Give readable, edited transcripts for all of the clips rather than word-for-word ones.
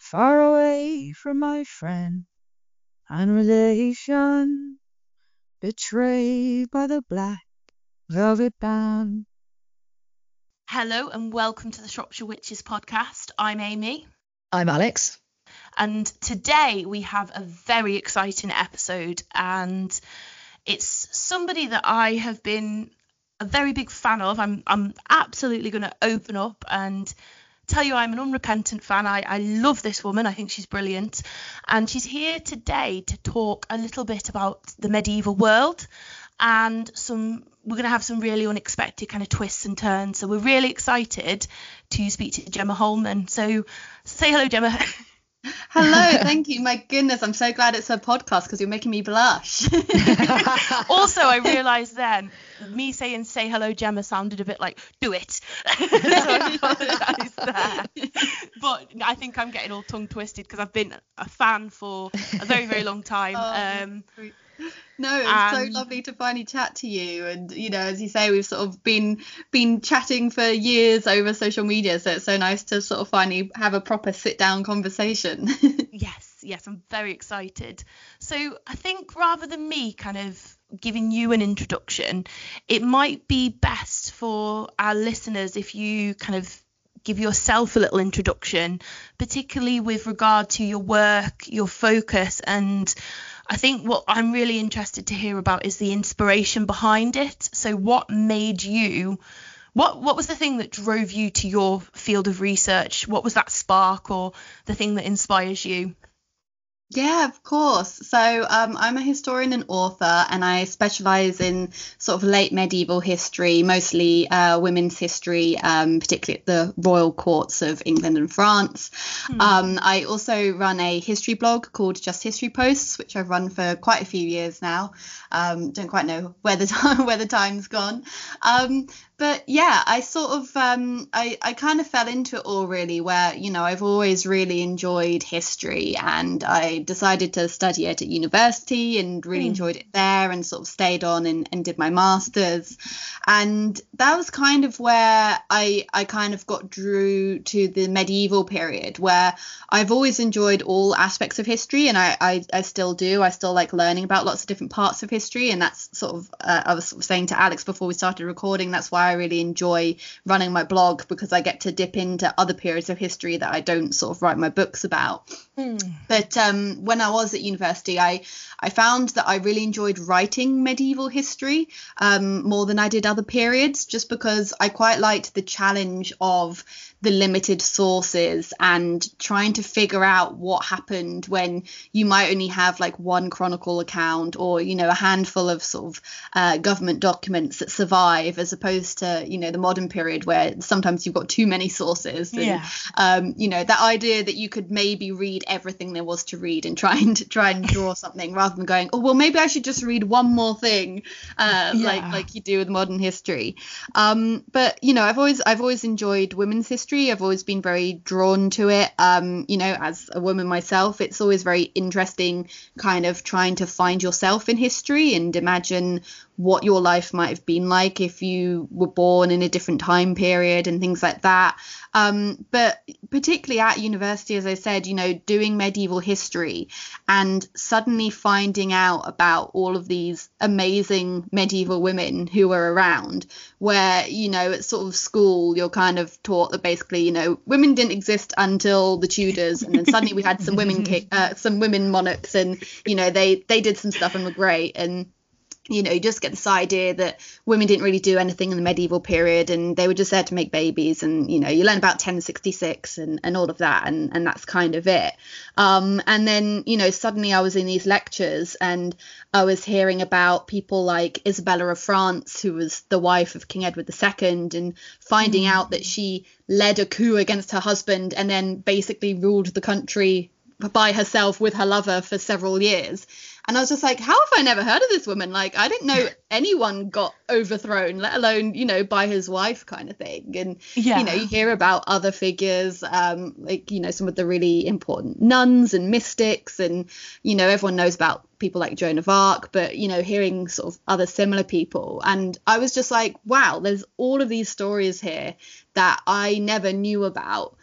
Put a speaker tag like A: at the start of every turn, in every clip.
A: far away from my friend and relation, betrayed by the black velvet band.
B: Hello and welcome to the Shropshire Witches podcast. I'm Amy.
C: I'm Alex.
B: And today we have a very exciting episode, and it's somebody that I have been a very big fan of. I'm absolutely going to open up and tell you I'm an unrepentant fan. I love this woman. I think she's brilliant. And she's here today to talk a little bit about the medieval world, and we're going to have some really unexpected kind of twists and turns. So we're really excited to speak to Gemma Holman. So say hello, Gemma.
D: Hello, thank you. My goodness, I'm so glad it's a podcast because you're making me blush.
B: Also, I realised then me saying "say hello, Gemma" sounded a bit like "do it," so I apologise there. But I think I'm getting all tongue twisted because I've been a fan for a very, very long time.
D: No, it's so lovely to finally chat to you. And, you know, as you say, we've sort of been chatting for years over social media. So it's so nice to sort of finally have a proper sit down conversation.
B: Yes, I'm very excited. So I think rather than me kind of giving you an introduction, it might be best for our listeners if you kind of give yourself a little introduction, particularly with regard to your work, your focus, and I think what I'm really interested to hear about is the inspiration behind it. So what made you, what was the thing that drove you to your field of research? What was that spark or the thing that inspires you?
D: Yeah, of course. So I'm a historian and author, and I specialise in sort of late medieval history, mostly women's history, particularly at the royal courts of England and France. I also run a history blog called Just History Posts, which I've run for quite a few years now. Don't quite know where the time's gone. But yeah, I sort of I kind of fell into it all really, where, you know, I've always really enjoyed history, and I decided to study it at university and really enjoyed it there, and sort of stayed on and did my master's. And that was kind of where I kind of got drew to the medieval period, where I've always enjoyed all aspects of history, and I still do. I still like learning about lots of different parts of history, and that's sort of I was sort of saying to Alex before we started recording, that's why I really enjoy running my blog, because I get to dip into other periods of history that I don't sort of write my books about. But when I was at university, I found that I really enjoyed writing medieval history more than I did other periods, just because I quite liked the challenge of the limited sources and trying to figure out what happened when you might only have like one chronicle account, or, you know, a handful of sort of government documents that survive, as opposed to, you know, the modern period where sometimes you've got too many sources. And, you know, that idea that you could maybe read everything there was to read and try and draw something, rather than going, oh well, maybe I should just read one more thing, like you do with modern history. But, you know, I've always enjoyed women's history. I've always been very drawn to it. You know, as a woman myself, it's always very interesting kind of trying to find yourself in history and imagine what your life might have been like if you were born in a different time period and things like that. But particularly at university, as I said, you know, doing medieval history and suddenly finding out about all of these amazing medieval women who were around, where, you know, at sort of school, you're kind of taught that basically, you know, women didn't exist until the Tudors, and then suddenly we had some women monarchs, and, you know, they did some stuff and were great. And, you know, you just get this idea that women didn't really do anything in the medieval period, and they were just there to make babies. And, you know, you learn about 1066 and all of that, and that's kind of it. And then, you know, suddenly I was in these lectures and I was hearing about people like Isabella of France, who was the wife of King Edward II, and finding out that she led a coup against her husband and then basically ruled the country by herself with her lover for several years. And I was just like, how have I never heard of this woman? Like, I didn't know anyone got overthrown, let alone, you know, by his wife kind of thing. And,
B: Yeah.
D: you know, you hear about other figures, like, you know, some of the really important nuns and mystics, and, you know, everyone knows about people like Joan of Arc, but, you know, hearing sort of other similar people. And I was just like, wow, there's all of these stories here that I never knew about.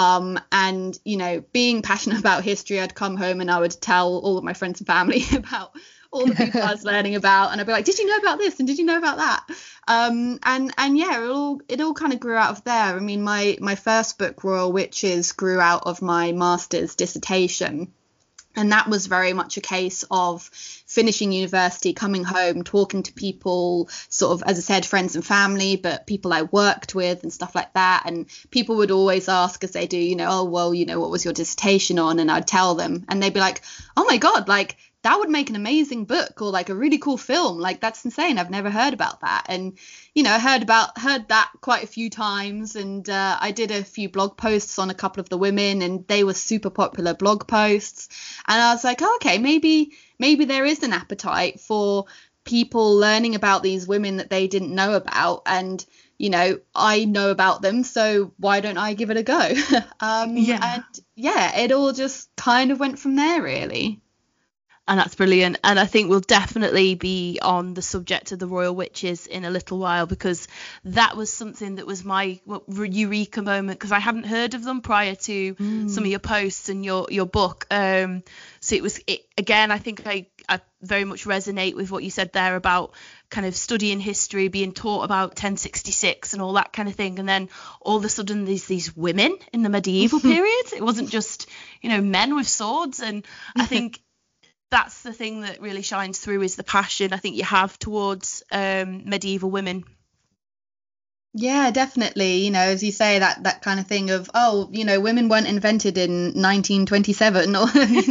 D: And, you know, being passionate about history, I'd come home and I would tell all of my friends and family about all the people I was learning about, and I'd be like, did you know about this, and did you know about that? And yeah, it all kind of grew out of there. I mean, my first book, Royal Witches, grew out of my master's dissertation, and that was very much a case of finishing university, coming home, talking to people, sort of, as I said, friends and family, but people I worked with and stuff like that. And people would always ask, as they do, you know, oh, well, you know, what was your dissertation on? And I'd tell them, and they'd be like, oh my God, like, that would make an amazing book, or like a really cool film. Like, that's insane. I've never heard about that. And, you know, I heard that quite a few times. And I did a few blog posts on a couple of the women, and they were super popular blog posts. And I was like, oh, okay, maybe there is an appetite for people learning about these women that they didn't know about. And, you know, I know about them, so why don't I give it a go? And yeah, it all just kind of went from there, really.
B: And that's brilliant. And I think we'll definitely be on the subject of the Royal Witches in a little while, because that was something that was my eureka moment, because I hadn't heard of them prior to some of your posts and your book. So again, I think I very much resonate with what you said there about kind of studying history, being taught about 1066 and all that kind of thing. And then all of a sudden there's these women in the medieval period. It wasn't just, you know, men with swords. And I think that's the thing that really shines through, is the passion I think you have towards medieval women.
D: Yeah, definitely. You know, as you say, that kind of thing of, oh, you know, women weren't invented in 1927, or, you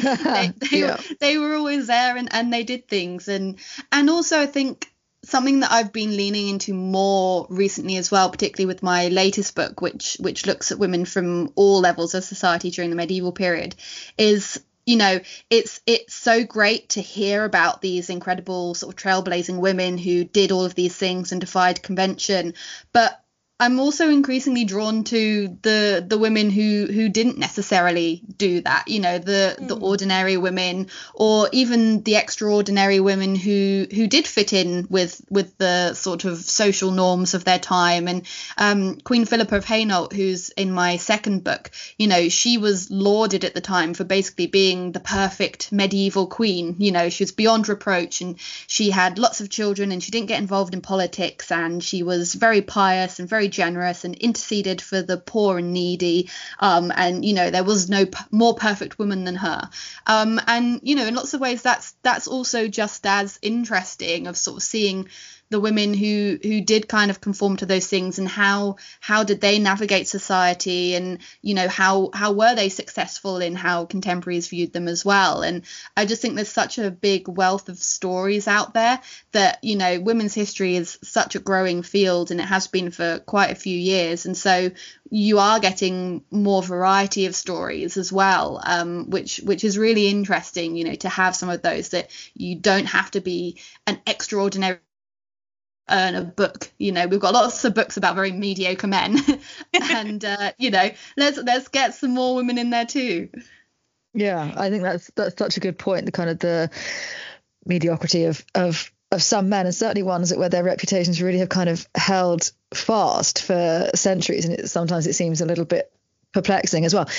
D: know, they were always there, and they did things. And also I think something that I've been leaning into more recently as well, particularly with my latest book, which looks at women from all levels of society during the medieval period, is, you know, it's so great to hear about these incredible sort of trailblazing women who did all of these things and defied convention. But I'm also increasingly drawn to the women who didn't necessarily do that, you know, the ordinary women, or even the extraordinary women who did fit in with the sort of social norms of their time. And Queen Philippa of Hainault, who's in my second book, you know, she was lauded at the time for basically being the perfect medieval queen. You know, she was beyond reproach, and she had lots of children, and she didn't get involved in politics, and she was very pious and very generous and interceded for the poor and needy, and, you know, there was no more perfect woman than her. And, you know, in lots of ways that's also just as interesting, of sort of seeing the women who did kind of conform to those things, and how did they navigate society, and, you know, how were they successful in how contemporaries viewed them as well. And I just think there's such a big wealth of stories out there that, you know, women's history is such a growing field, and it has been for quite a few years. And so you are getting more variety of stories as well, which is really interesting, you know, to have some of those, that you don't have to be an extraordinary earn a book. You know, we've got lots of books about very mediocre men, and you know, let's get some more women in there too.
C: Yeah, I think that's such a good point. The kind of the mediocrity of some men, and certainly ones where their reputations really have kind of held fast for centuries, and sometimes it seems a little bit perplexing as well.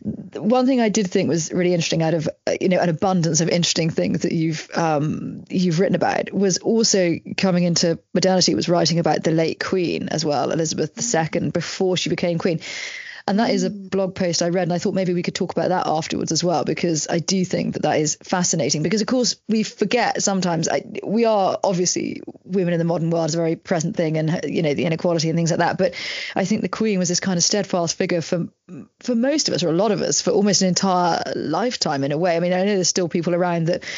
C: One thing I did think was really interesting, out of, you know, an abundance of interesting things that you've written about, was also coming into modernity, was writing about the late Queen as well, Elizabeth II, before she became Queen. And that is a blog post I read, and I thought maybe we could talk about that afterwards as well, because I do think that is fascinating. Because, of course, we forget sometimes, we are obviously, women in the modern world is a very present thing, and, you know, the inequality and things like that. But I think the Queen was this kind of steadfast figure for most of us, or a lot of us, for almost an entire lifetime in a way. I mean, I know there's still people around that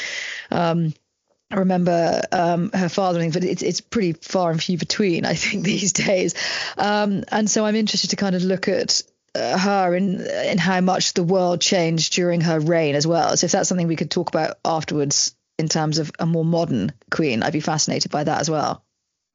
C: I remember her father, but it's pretty far and few between, I think, these days. And so I'm interested to kind of look at her in how much the world changed during her reign as well. So if that's something we could talk about afterwards in terms of a more modern queen, I'd be fascinated by that as well.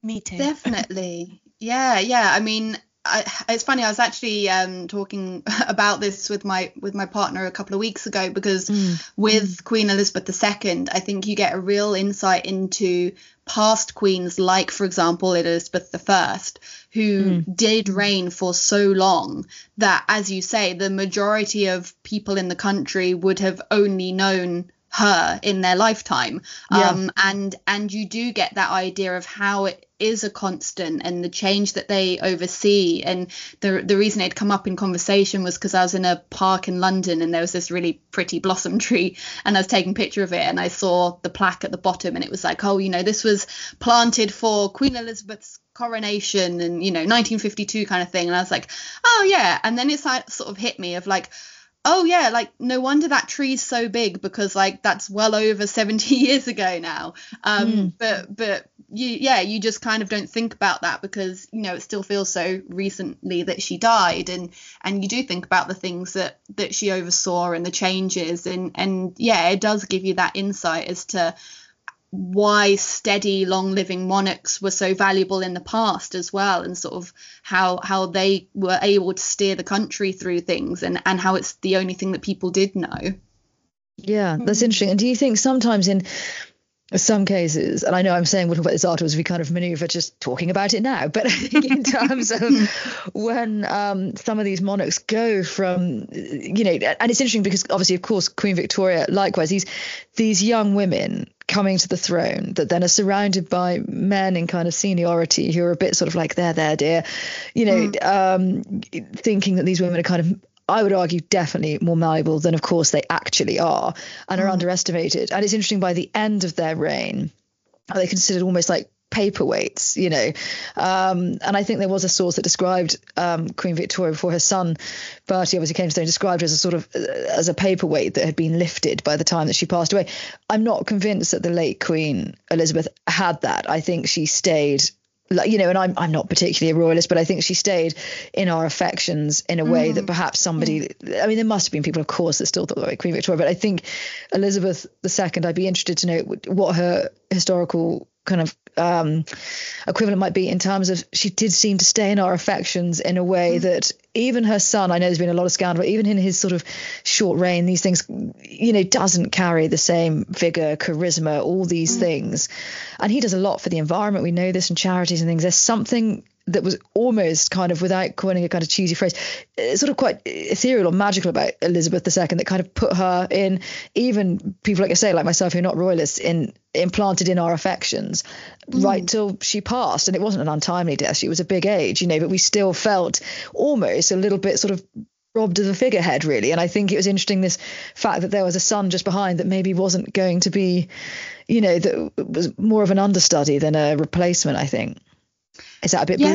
B: Me too.
D: Definitely. Yeah. I mean, it's funny. I was actually talking about this with my partner a couple of weeks ago, because with Queen Elizabeth II, I think you get a real insight into past queens, like, for example, Elizabeth I, who did reign for so long that, as you say, the majority of people in the country would have only known her in their lifetime. And you do get that idea of how it is a constant and the change that they oversee. And the reason it had come up in conversation was because I was in a park in London and there was this really pretty blossom tree, and I was taking a picture of it, and I saw the plaque at the bottom, and it was like, oh, this was planted for Queen Elizabeth's coronation and 1952 kind of thing. And I was like, oh yeah. And then it's like sort of hit me of like, oh yeah, like no wonder that tree's so big, because like that's well over 70 years ago now. But you just kind of don't think about that, because it still feels so recently that she died, and you do think about the things that she oversaw and the changes, and yeah, it does give you that insight as to why steady, long-living monarchs were so valuable in the past as well, and sort of how they were able to steer the country through things, and how it's the only thing that people did know.
C: Yeah, that's interesting. And do you think sometimes in some cases, and I know I'm saying we'll talk about this afterwards, we kind of maneuver just talking about it now, but I think in terms of when some of these monarchs go from, and it's interesting because obviously, of course, Queen Victoria, likewise, these young women coming to the throne that then are surrounded by men in kind of seniority who are a bit sort of like, there, dear, thinking that these women are kind of, I would argue, definitely more malleable than, of course, they actually are, and are underestimated. And it's interesting, by the end of their reign, are they considered almost like paperweights, and I think there was a source that described Queen Victoria before her son Bertie obviously came to the throne, described her as a sort of as a paperweight that had been lifted by the time that she passed away. I'm not convinced that the late Queen Elizabeth had that. I think she stayed, and I'm not particularly a royalist, but I think she stayed in our affections in a way that perhaps somebody, I mean, there must have been people, of course, that still thought like Queen Victoria, but I think Elizabeth II, I'd be interested to know what her historical kind of equivalent might be, in terms of she did seem to stay in our affections in a way that even her son, I know there's been a lot of scandal, but even in his sort of short reign, these things, doesn't carry the same vigor, charisma, all these things. And he does a lot for the environment. We know this, and charities and things. There's something that was almost kind of, without coining a kind of cheesy phrase, sort of quite ethereal or magical about Elizabeth II, that kind of put her in, even people like I say, like myself, who are not royalists, implanted in our affections right till she passed. And it wasn't an untimely death. She was a big age, but we still felt almost a little bit sort of robbed of a figurehead, really. And I think it was interesting, this fact that there was a son just behind that maybe wasn't going to be, that was more of an understudy than a replacement, I think. Is that a bit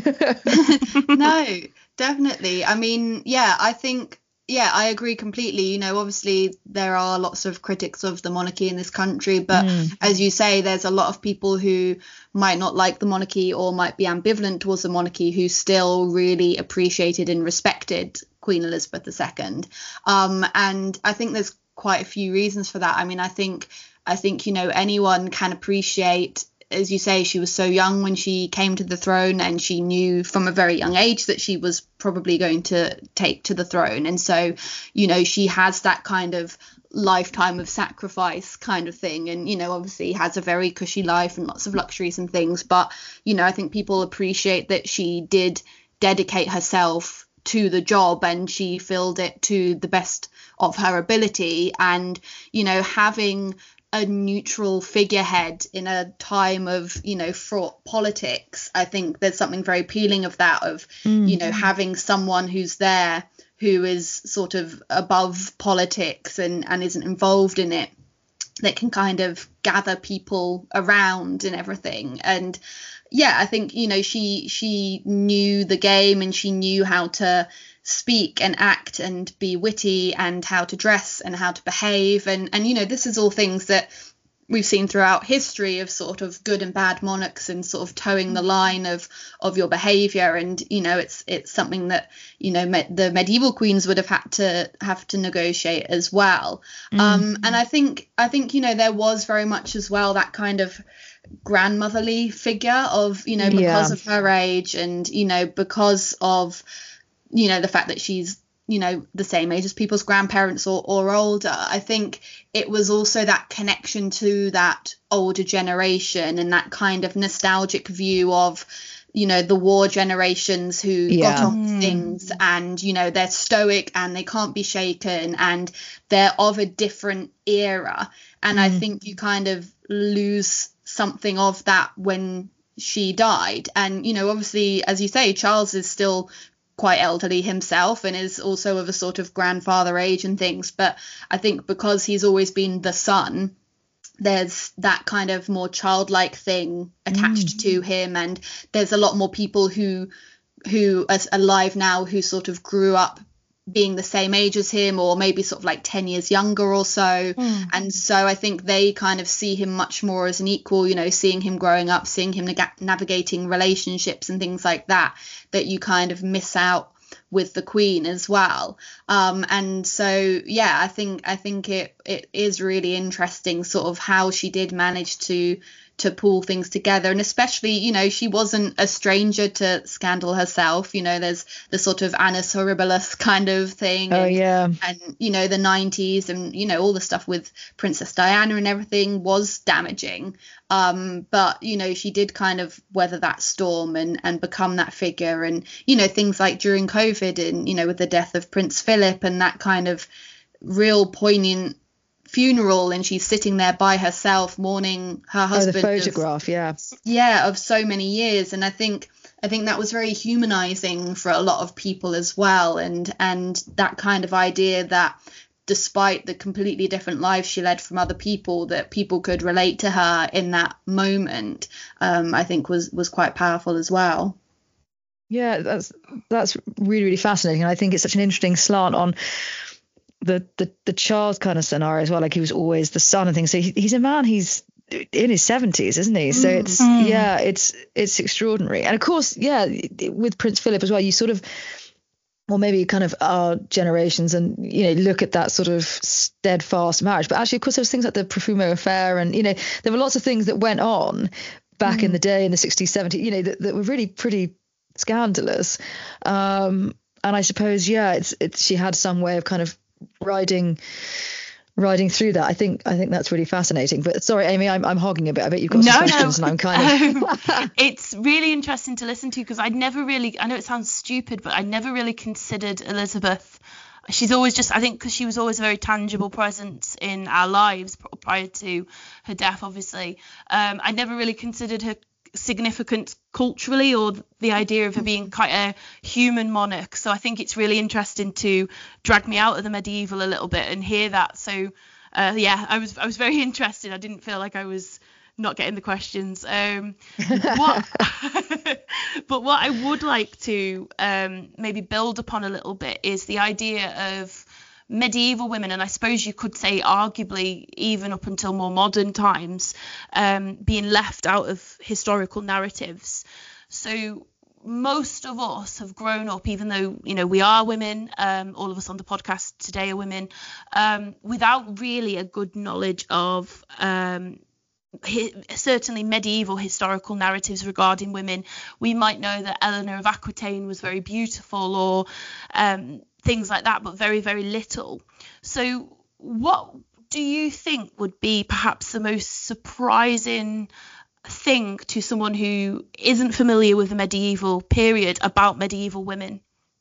C: brutal?
D: No, definitely. I mean, I think, I agree completely. Obviously there are lots of critics of the monarchy in this country, but as you say, there's a lot of people who might not like the monarchy or might be ambivalent towards the monarchy who still really appreciated and respected Queen Elizabeth II. And I think there's quite a few reasons for that. I mean, I think anyone can appreciate, as you say, she was so young when she came to the throne, and she knew from a very young age that she was probably going to take to the throne. And so, she has that kind of lifetime of sacrifice kind of thing, and, obviously has a very cushy life and lots of luxuries and things. But, I think people appreciate that she did dedicate herself to the job, and she filled it to the best of her ability. And, having a neutral figurehead in a time of, fraught politics, I think there's something very appealing of that, of, having someone who's there who is sort of above politics and isn't involved in it, that can kind of gather people around and everything. And I think, she knew the game, and she knew how to speak and act and be witty, and how to dress and how to behave, and this is all things that we've seen throughout history, of sort of good and bad monarchs, and sort of towing the line of your behavior. And it's something that the medieval queens would have to negotiate as well. And I think there was very much as well that kind of grandmotherly figure of, you know, because of her age and, you know, because of, you know, the fact that she's, you know, the same age as people's grandparents or older. I think it was also that connection to that older generation and that kind of nostalgic view of, you know, the war generations who got on with things, and, you know, they're stoic and they can't be shaken and they're of a different era. And I think you kind of lose something of that when she died. And, you know, obviously, as you say, Charles is still quite elderly himself and is also of a sort of grandfather age and things. But I think because he's always been the son, there's that kind of more childlike thing attached to him, and there's a lot more people who are alive now who sort of grew up being the same age as him, or maybe sort of like 10 years younger or so. And so I think they kind of see him much more as an equal, you know, seeing him growing up, seeing him navigating relationships and things like that you kind of miss out with the Queen as well. And so, yeah, I think it is really interesting sort of how she did manage to pull things together. And especially, you know, she wasn't a stranger to scandal herself. You know, there's the sort of Annus Horribilis kind of thing. And, you know, the 90s and, you know, all the stuff with Princess Diana and everything was damaging. But, you know, she did kind of weather that storm and become that figure. And, you know, things like during COVID and, you know, with the death of Prince Philip and that kind of real poignant funeral, and she's sitting there by herself mourning her husband.
C: The photograph,
D: of so many years. And I think that was very humanizing for a lot of people as well, and that kind of idea that despite the completely different lives she led from other people, that people could relate to her in that moment, I think was quite powerful as well.
C: Yeah, that's really, really fascinating. And I think it's such an interesting slant on the Charles kind of scenario as well. Like, he was always the son and things. So he's a man, he's in his 70s, isn't he? So it's extraordinary. And of course, with Prince Philip as well, you sort of, or maybe kind of our generations, and, you know, look at that sort of steadfast marriage. But actually, of course, there was things like the Profumo affair, and, you know, there were lots of things that went on back in the day in the 60s, 70s, you know, that were really pretty scandalous. And I suppose, she had some way of kind of riding through that. I think that's really fascinating. But sorry, Amy, I'm hogging a bit. I bet you've got some questions, and I'm kind of
B: it's really interesting to listen to, because I know it sounds stupid, but I never really considered Elizabeth. She's always just, I think, because she was always a very tangible presence in our lives prior to her death, obviously. I never really considered her significant culturally, or the idea of her being quite a human monarch. So I think it's really interesting to drag me out of the medieval a little bit and hear that. So I was very interested. I didn't feel like I was not getting the questions. But what I would like to maybe build upon a little bit is the idea of medieval women, and I suppose you could say arguably even up until more modern times, being left out of historical narratives. So most of us have grown up, even though, you know, we are women, all of us on the podcast today are women, without really a good knowledge of certainly medieval historical narratives regarding women. We might know that Eleanor of Aquitaine was very beautiful, or things like that, but very, very little. So what do you think would be perhaps the most surprising thing to someone who isn't familiar with the medieval period about medieval women?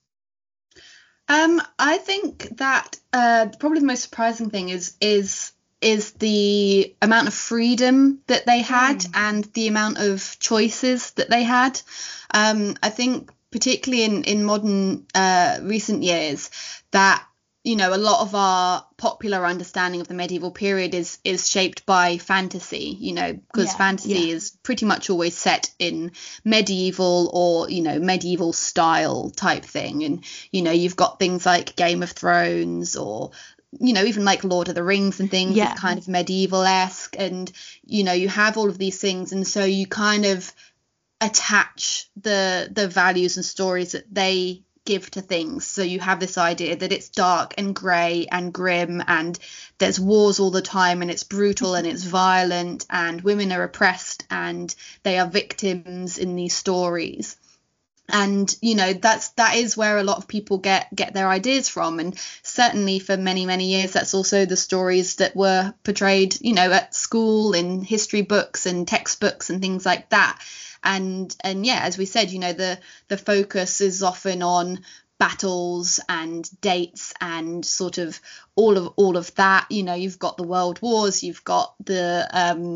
D: I think that probably the most surprising thing is the amount of freedom that they had and the amount of choices that they had. I think particularly in modern recent years, that, you know, a lot of our popular understanding of the medieval period is shaped by fantasy, you know, because fantasy is pretty much always set in medieval or, you know, medieval style type thing. And, you know, you've got things like Game of Thrones, or, you know, even like Lord of the Rings and things, is kind of medieval-esque. And, you know, you have all of these things, and so you kind of attach the values and stories that they give to things. So you have this idea that it's dark and grey and grim, and there's wars all the time, and it's brutal and it's violent, and women are oppressed and they are victims in these stories. And that is where a lot of people get their ideas from, and certainly for many years that's also the stories that were portrayed at school, in history books and textbooks and things like that. And yeah, as we said, the focus is often on battles and dates and sort of all of that. You've got the world wars, you've got the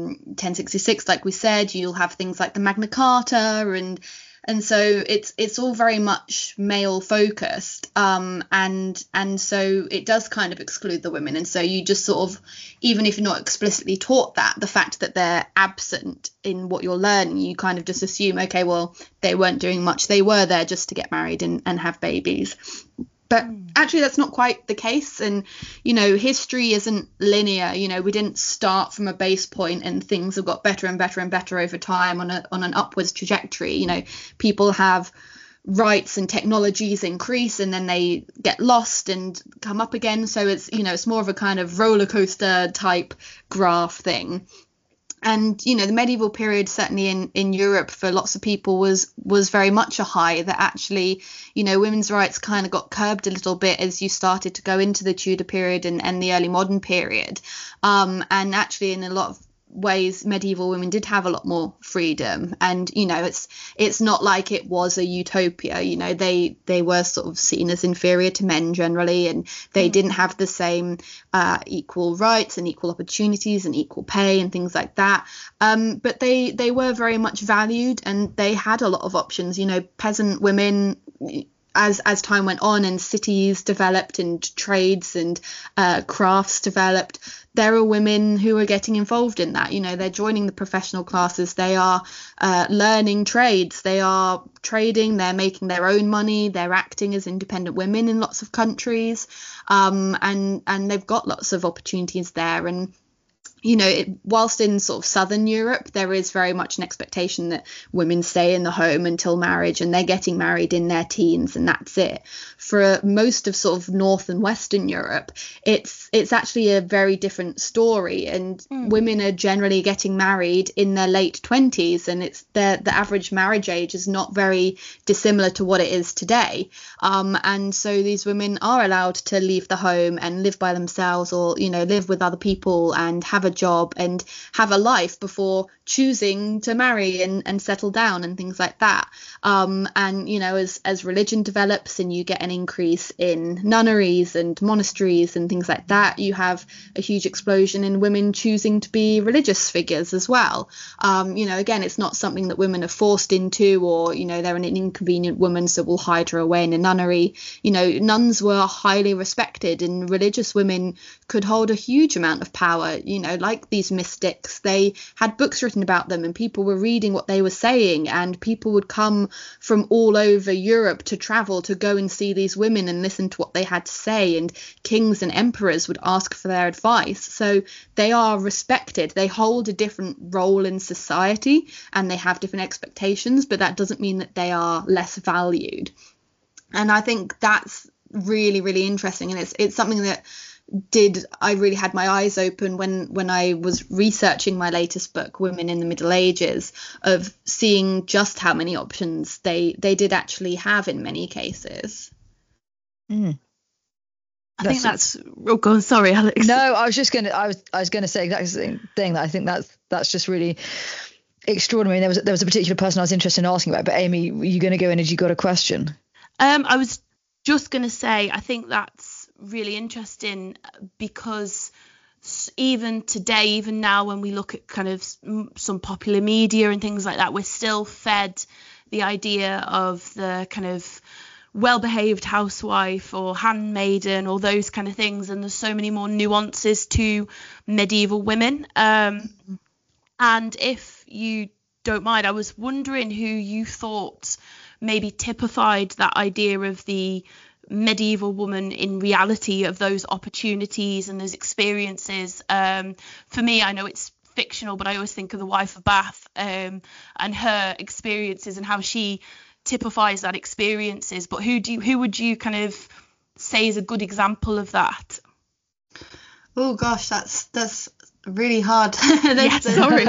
D: 1066, like we said, you'll have things like the Magna Carta, and so it's all very much male focused, and so it does kind of exclude the women. And so you just sort of, even if you're not explicitly taught that, the fact that they're absent in what you're learning, you kind of just assume, okay, well, they weren't doing much, they were there just to get married and have babies. But actually, that's not quite the case. And, history isn't linear. We didn't start from a base point and things have got better and better and better over time on an upwards trajectory. People have rights and technologies increase and then they get lost and come up again. So it's more of a kind of roller coaster type graph thing. And, the medieval period, certainly in Europe, for lots of people was very much a high, that actually, women's rights kind of got curbed a little bit as you started to go into the Tudor period and the early modern period. And actually, in a lot of ways, medieval women did have a lot more freedom. And, it's not like it was a utopia. They were sort of seen as inferior to men generally, and they didn't have the same equal rights and equal opportunities and equal pay and things like that. But they were very much valued, and they had a lot of options. Peasant women, as time went on and cities developed and trades and crafts developed, there are women who are getting involved in that. They're joining the professional classes, they are learning trades, they are trading, they're making their own money, they're acting as independent women in lots of countries, and they've got lots of opportunities there. And whilst in sort of southern Europe, there is very much an expectation that women stay in the home until marriage, and they're getting married in their teens and that's it. For most of sort of North and Western Europe, it's actually a very different story, and women are generally getting married in their late 20s, and it's the average marriage age is not very dissimilar to what it is today. And so these women are allowed to leave the home and live by themselves, or live with other people and have a job and have a life before choosing to marry and settle down and things like that. And as religion develops and you get an increase in nunneries and monasteries and things like that, you have a huge explosion in women choosing to be religious figures as well. Again, it's not something that women are forced into, or they're an inconvenient woman, so we'll hide her away in a nunnery. Nuns were highly respected, and religious women could hold a huge amount of power. Like these mystics, they had books written about them, and people were reading what they were saying, and people would come from all over Europe to travel to go and see these women and listen to what they had to say, and kings and emperors would ask for their advice. So they are respected, they hold a different role in society, and they have different expectations, but that doesn't mean that they are less valued. And I think that's really, really interesting, and it's something that I really had my eyes open when I was researching my latest book, Women in the Middle Ages, of seeing just how many options they did actually have in many cases.
B: I think that's oh god, sorry, Alex.
C: No, I was gonna say exactly the same thing, that I think that's just really extraordinary. There was a particular person I was interested in asking about, but Amy, were you going to go in? Had you got a question?
B: I was just going to say, I think that's really interesting, because even today, even now, when we look at kind of some popular media and things like that, we're still fed the idea of the kind of well-behaved housewife or handmaiden or those kind of things, and there's so many more nuances to medieval women. And if you don't mind, I was wondering who you thought maybe typified that idea of the medieval woman in reality, of those opportunities and those experiences. For me, I know it's fictional, but I always think of the wife of Bath, and her experiences and how she typifies that experiences. But who would you kind of say is a good example of that?
D: Oh gosh, that's really hard.
B: Yes, sorry.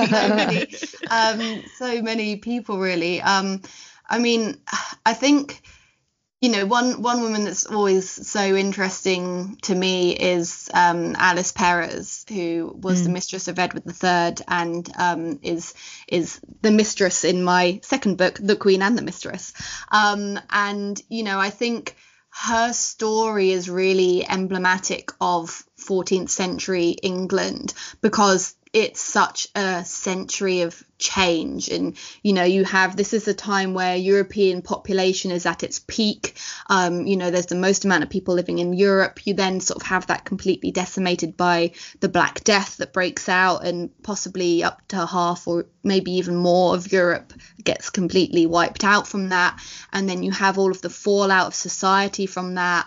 D: So many people really. I mean, I think, one woman that's always so interesting to me is Alice Perez, who was the mistress of Edward III and is the mistress in my second book, The Queen and the Mistress. And I think her story is really emblematic of 14th century England, because it's such a century of change. And this is a time where European population is at its peak. There's the most amount of people living in Europe. You then sort of have that completely decimated by the Black Death that breaks out, and possibly up to half or maybe even more of Europe gets completely wiped out from that. And then you have all of the fallout of society from that.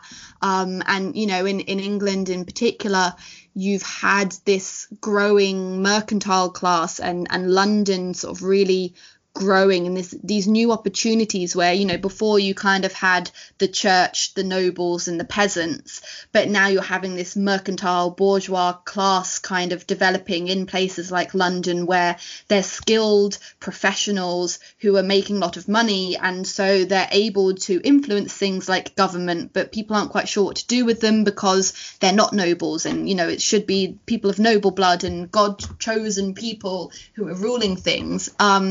D: In England in particular, you've had this growing mercantile class, and London sort of really growing, and these new opportunities where, before you kind of had the church, the nobles and the peasants, but now you're having this mercantile bourgeois class kind of developing in places like London, where they're skilled professionals who are making a lot of money, and so they're able to influence things like government, but people aren't quite sure what to do with them because they're not nobles, and it should be people of noble blood and God chosen people who are ruling things.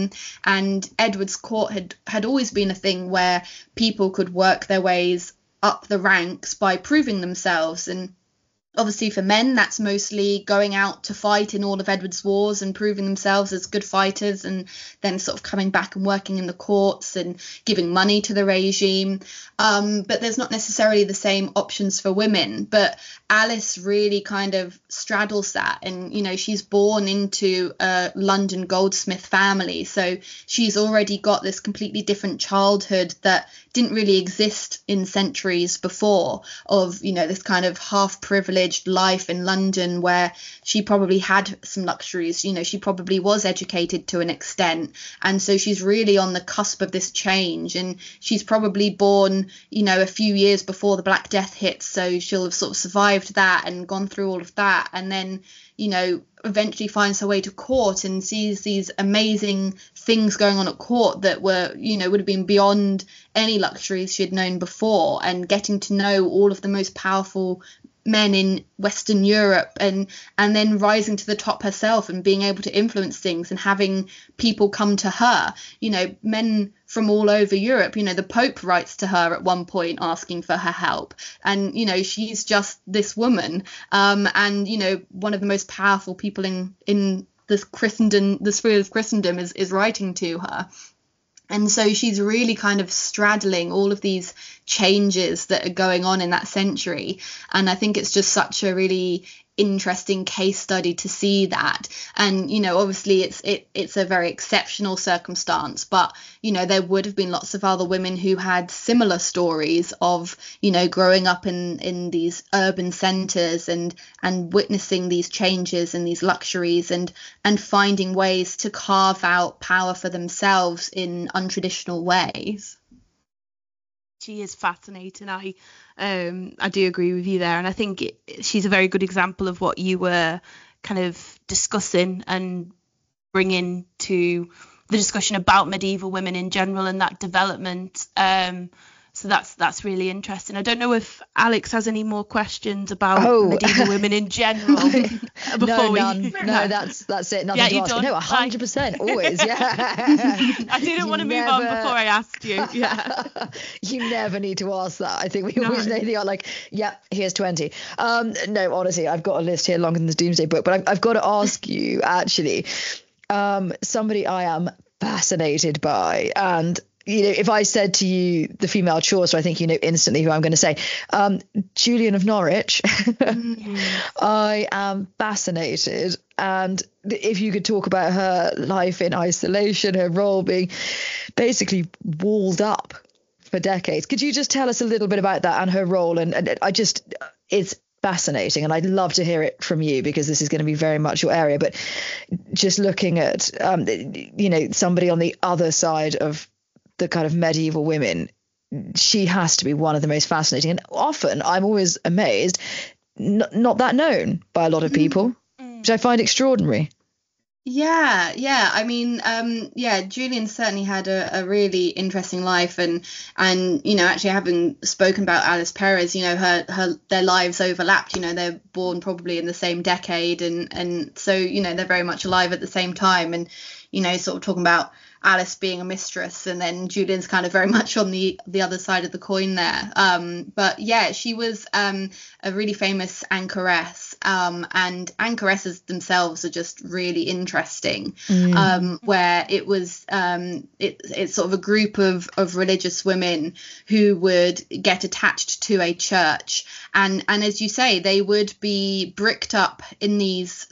D: And Edward's court had always been a thing where people could work their ways up the ranks by proving themselves. And obviously for men, that's mostly going out to fight in all of Edward's wars and proving themselves as good fighters, and then sort of coming back and working in the courts and giving money to the regime. But there's not necessarily the same options for women. But Alice really kind of straddles that. And, she's born into a London goldsmith family. So she's already got this completely different childhood that didn't really exist in centuries before, of, this kind of half privileged life in London where she probably had some luxuries. She probably was educated to an extent. And so she's really on the cusp of this change. And she's probably born, a few years before the Black Death hits. So she'll have sort of survived that and gone through all of that. And then, eventually finds her way to court and sees these amazing things going on at court that were, would have been beyond any luxuries she had known before, and getting to know all of the most powerful men in Western Europe, and then rising to the top herself and being able to influence things and having people come to her, men from all over Europe. The Pope writes to her at one point asking for her help, and she's just this woman, and one of the most powerful people in this Christendom, the sphere of Christendom, is writing to her. And so she's really kind of straddling all of these changes that are going on in that century. And I think it's just such a really interesting case study to see that. And, obviously it's a very exceptional circumstance, but, there would have been lots of other women who had similar stories of, growing up in these urban centres and witnessing these changes and these luxuries and finding ways to carve out power for themselves in untraditional ways.
B: She is fascinating. I do agree with you there, and I think she's a very good example of what you were kind of discussing and bringing to the discussion about medieval women in general and that development. So that's really interesting. I don't know if Alex has any more questions about medieval women in general.
C: None. No, that's it. Nothing to ask.
B: Done.
C: No, 100%. Always, yeah.
B: I didn't want to move on before I asked you. Yeah.
C: You never need to ask that. I think we always know the art, like, yeah, here's 20. No, honestly, I've got a list here longer than the Doomsday Book, but I've got to ask you, actually, somebody I am fascinated by, and if I said to you the female chorister, I think you know instantly who I'm going to say. Julian of Norwich. I am fascinated. And if you could talk about her life in isolation, her role being basically walled up for decades. Could you just tell us a little bit about that and her role? And it's fascinating, and I'd love to hear it from you, because this is going to be very much your area. But just looking at, somebody on the other side of the kind of medieval women, she has to be one of the most fascinating. And often I'm always amazed, not that known by a lot of people, which I find extraordinary.
D: Yeah. I mean, Julian certainly had a really interesting life, and actually having spoken about Alice Perez, their lives overlapped. They're born probably in the same decade, and so they're very much alive at the same time, and sort of talking about Alice being a mistress, and then Julian's kind of very much on the other side of the coin there. But yeah, she was a really famous anchoress. And anchoresses themselves are just really interesting, where it was it's sort of a group of religious women who would get attached to a church, and as you say, they would be bricked up in these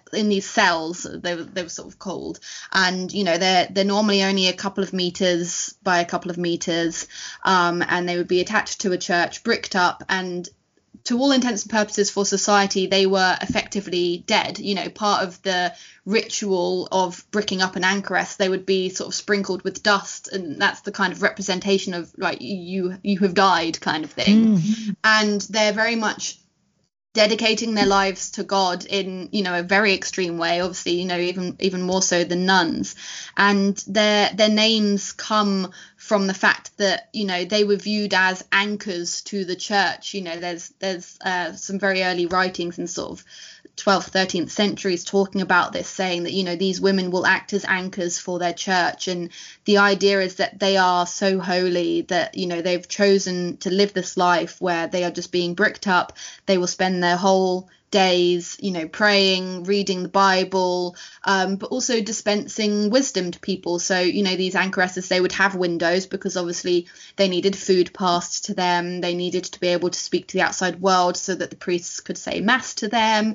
D: cells. They were sort of called, and they're normally only a couple of meters by a couple of meters, and they would be attached to a church, bricked up, and to all intents and purposes for society, they were effectively dead. Part of the ritual of bricking up an anchoress, they would be sort of sprinkled with dust, and that's the kind of representation of like you have died kind of thing. And they're very much dedicating their lives to God in a very extreme way, obviously, even more so than nuns. And their names come from the fact that they were viewed as anchors to the church. There's some very early writings in sort of 12th, 13th centuries talking about this, saying that these women will act as anchors for their church, and the idea is that they are so holy that they've chosen to live this life where they are just being bricked up. They will spend their whole days praying, reading the Bible, but also dispensing wisdom to people. So these anchoresses, they would have windows because obviously they needed food passed to them, they needed to be able to speak to the outside world so that the priests could say mass to them,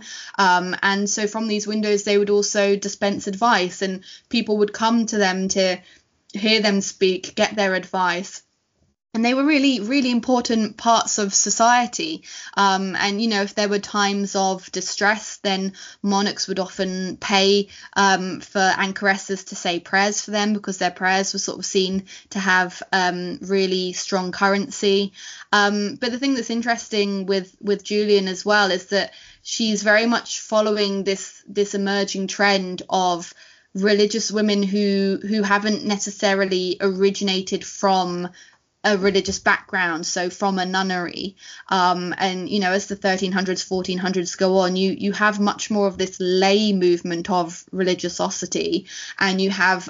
D: and so from these windows they would also dispense advice, and people would come to them to hear them speak, get their advice. And they were really, really important parts of society. And, if there were times of distress, then monarchs would often pay for anchoresses to say prayers for them, because their prayers were sort of seen to have really strong currency. But the thing that's interesting with Julian as well is that she's very much following this emerging trend of religious women who haven't necessarily originated from a religious background, so from a nunnery, and as the 1300s, 1400s go on, you have much more of this lay movement of religiosity, and you have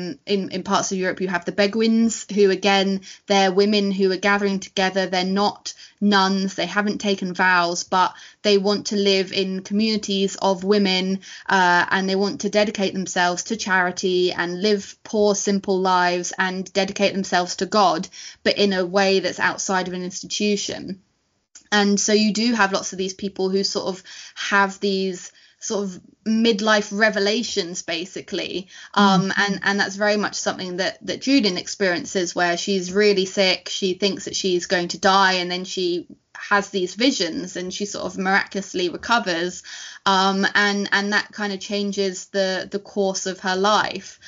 D: in parts of Europe you have the Beguines, who again, they're women who are gathering together. They're not nuns, they haven't taken vows, but they want to live in communities of women, and they want to dedicate themselves to charity and live poor, simple lives and dedicate themselves to God, but in a way that's outside of an institution. And so you do have lots of these people who sort of have these sort of midlife revelations, basically, and that's very much something that Julian experiences, where she's really sick, she thinks that she's going to die, and then she has these visions and she sort of miraculously recovers, and that kind of changes the course of her life,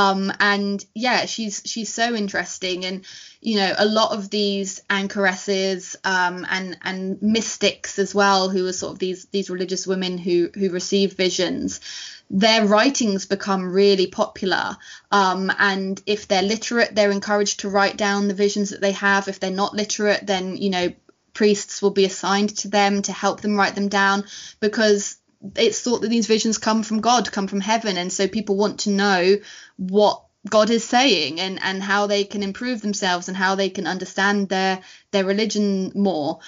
D: and yeah, she's so interesting. And a lot of these anchoresses and mystics as well, who are sort of these religious women who receive visions, their writings become really popular, and if they're literate, they're encouraged to write down the visions that they have. If they're not literate, then priests will be assigned to them to help them write them down, because it's thought that these visions come from God, come from heaven, and so people want to know what God is saying and how they can improve themselves and how they can understand their religion more.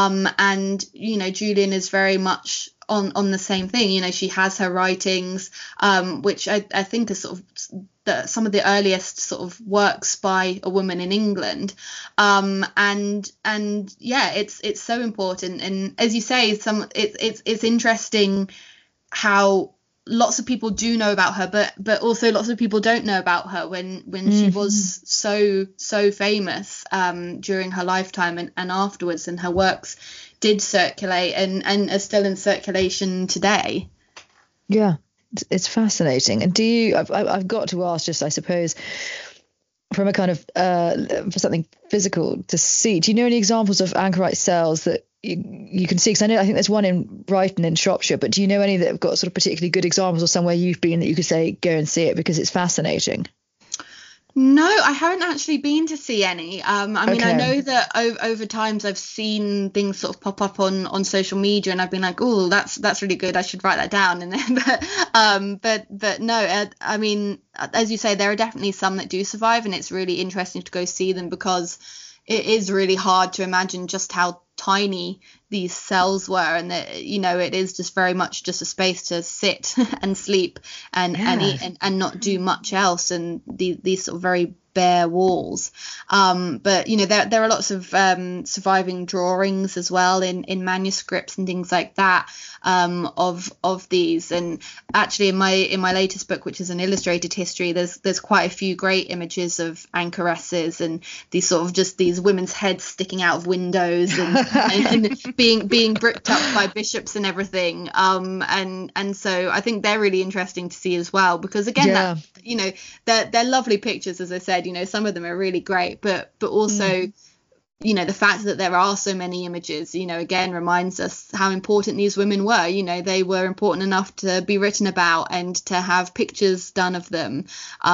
D: And Julian is very much on the same thing. She has her writings, which I think are sort of some of the earliest sort of works by a woman in England, and yeah, it's so important. And as you say, it's interesting how lots of people do know about her, but also lots of people don't know about her when she was so famous during her lifetime and afterwards, and her works did circulate and are still in circulation today.
C: Yeah, it's fascinating. And I've got to ask, just I suppose, from a kind of for something physical to see, do you know any examples of anchorite cells that you can see? Because I think there's one in Brighton in Shropshire, but do you know any that have got sort of particularly good examples, or somewhere you've been that you could say go and see it because it's fascinating?
D: No, I haven't actually been to see any. I mean, I
C: Okay.
D: know that over times I've seen things sort of pop up on social media, and I've been like, oh, that's really good, I should write that down. And then, but no, I mean, as you say, there are definitely some that do survive, and it's really interesting to go see them, because it is really hard to imagine just how tiny these cells were, and that, you know, it is just very much just a space to sit and sleep and eat and not do much else, and these sort of very bare walls. But you know, there are lots of surviving drawings as well in manuscripts and things like that, of these. And actually in my latest book, which is an illustrated history, there's quite a few great images of anchoresses, and these sort of just these women's heads sticking out of windows, and being bricked up by bishops and everything. And so I think they're really interesting to see as well, because again, that, you know, they're lovely pictures, as I said. You know, some of them are really great, but also, you know, the fact that there are so many images, you know, again reminds us how important these women were. You know, they were important enough to be written about and to have pictures done of them.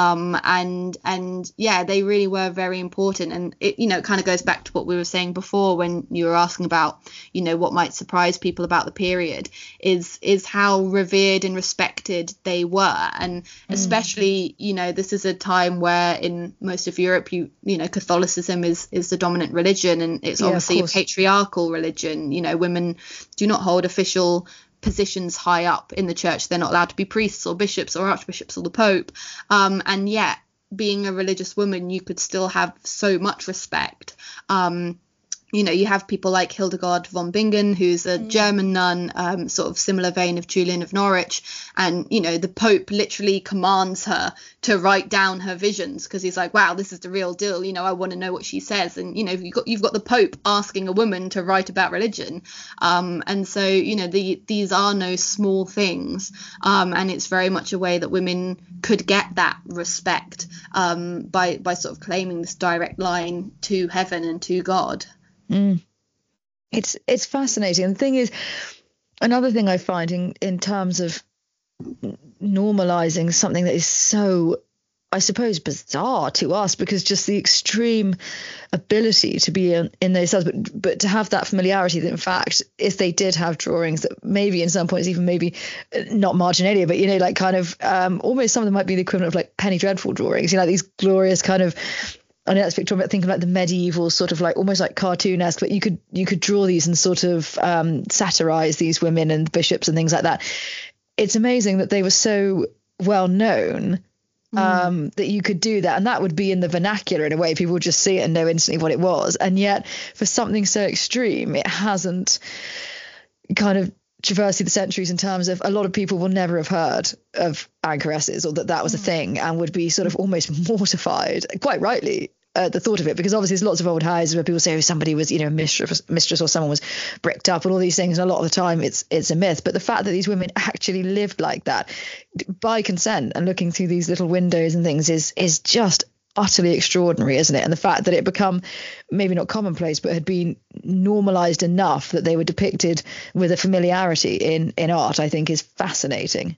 D: And yeah, they really were very important. And it, you know, it kind of goes back to what we were saying before when you were asking about, you know, what might surprise people about the period is how revered and respected they were. And especially, you know, this is a time where in most of Europe, you know, Catholicism is the dominant religion, and it's obviously a patriarchal religion. You know, women do not hold official positions high up in the church. They're not allowed to be priests or bishops or archbishops or the Pope. And yet, being a religious woman, you could still have so much respect. You know, you have people like Hildegard von Bingen, who's a German nun, sort of similar vein of Julian of Norwich. And, you know, the Pope literally commands her to write down her visions, because he's like, wow, this is the real deal. You know, I want to know what she says. And, you know, you've got the Pope asking a woman to write about religion. And so, you know, these are no small things. And it's very much a way that women could get that respect by sort of claiming this direct line to heaven and to God.
C: It's fascinating. And the thing is, another thing I find in terms of normalizing something that is so, I suppose, bizarre to us, because just the extreme ability to be in those cells, but to have that familiarity that, in fact, if they did have drawings that maybe in some points even maybe not marginalia, but, you know, like kind of almost some of them might be the equivalent of like Penny Dreadful drawings, you know, like these glorious kind of, I know that's Victorian, but think of like the medieval sort of like almost like cartoonesque, but you could draw these and sort of satirize these women and bishops and things like that. It's amazing that they were so well known that you could do that, and that would be in the vernacular in a way. People would just see it and know instantly what it was. And yet for something so extreme, it hasn't kind of traversed through the centuries, in terms of a lot of people will never have heard of anchoresses, or that was a thing, and would be sort of almost mortified, quite rightly, at the thought of it, because obviously there's lots of old houses where people say, oh, somebody was, you know, mistress or someone was bricked up and all these things, and a lot of the time it's a myth. But the fact that these women actually lived like that by consent and looking through these little windows and things is just utterly extraordinary, isn't it? And the fact that it become maybe not commonplace, but had been normalized enough that they were depicted with a familiarity in art, I think is fascinating.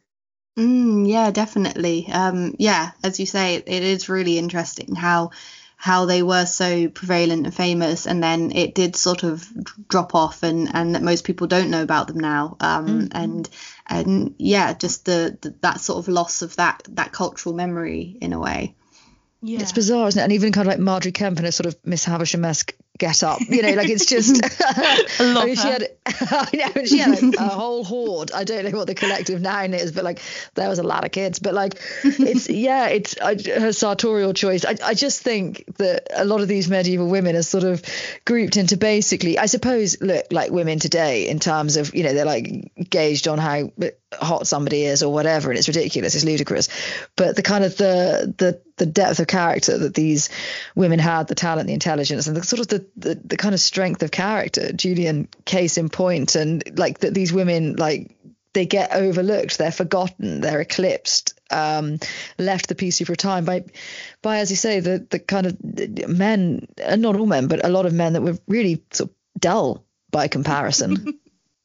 D: Yeah, definitely. Yeah, as you say, it is really interesting how they were so prevalent and famous, and then it did sort of drop off, and that most people don't know about them now. And yeah, just that sort of loss of that cultural memory in a way.
B: Yeah.
C: It's bizarre, isn't it? And even kind of like Marjorie Kemp in a sort of Miss Havisham-esque get up, you know, like it's just I mean, she had a whole horde. I don't know what the collective noun is, but like there was a lot of kids, but like it's her sartorial choice. I just think that a lot of these medieval women are sort of grouped into, basically, I suppose, look like women today in terms of, you know, they're like gauged on how hot somebody is or whatever, and it's ridiculous, it's ludicrous, but the kind of the depth of character that these women had, the talent, the intelligence, and the sort of the kind of strength of character, Julian case in point, and like that these women, like they get overlooked, they're forgotten, they're eclipsed, left the PC for a time by as you say, the kind of men, and not all men, but a lot of men that were really sort of dull by comparison.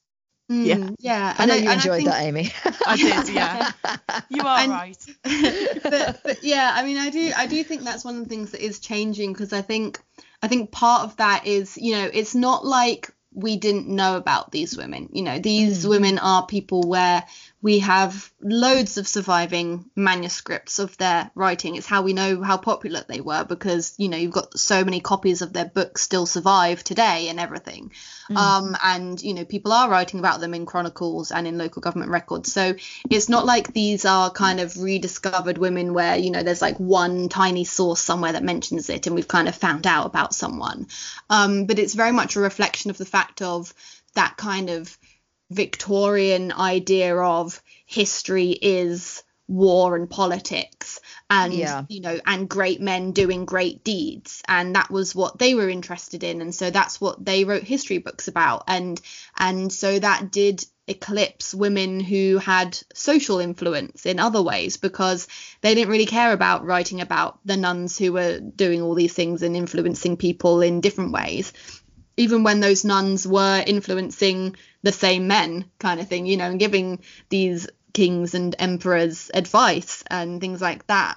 D: Yeah.
C: I know you enjoyed that, Amy.
B: I did, yeah. You are right.
D: but yeah, I mean, I do think that's one of the things that is changing, because I think part of that is, you know, it's not like we didn't know about these women. You know, these women are people where we have loads of surviving manuscripts of their writing. It's how we know how popular they were, because, you know, you've got so many copies of their books still survive today and everything. And, you know, people are writing about them in chronicles and in local government records. So it's not like these are kind of rediscovered women where, you know, there's like one tiny source somewhere that mentions it and we've kind of found out about someone. But it's very much a reflection of the fact of that kind of Victorian idea of history is war and politics, and you know, and great men doing great deeds, and that was what they were interested in, and so that's what they wrote history books about, and so that did eclipse women who had social influence in other ways, because they didn't really care about writing about the nuns who were doing all these things and influencing people in different ways, even when those nuns were influencing the same men, kind of thing, you know, and giving these kings and emperors advice and things like that.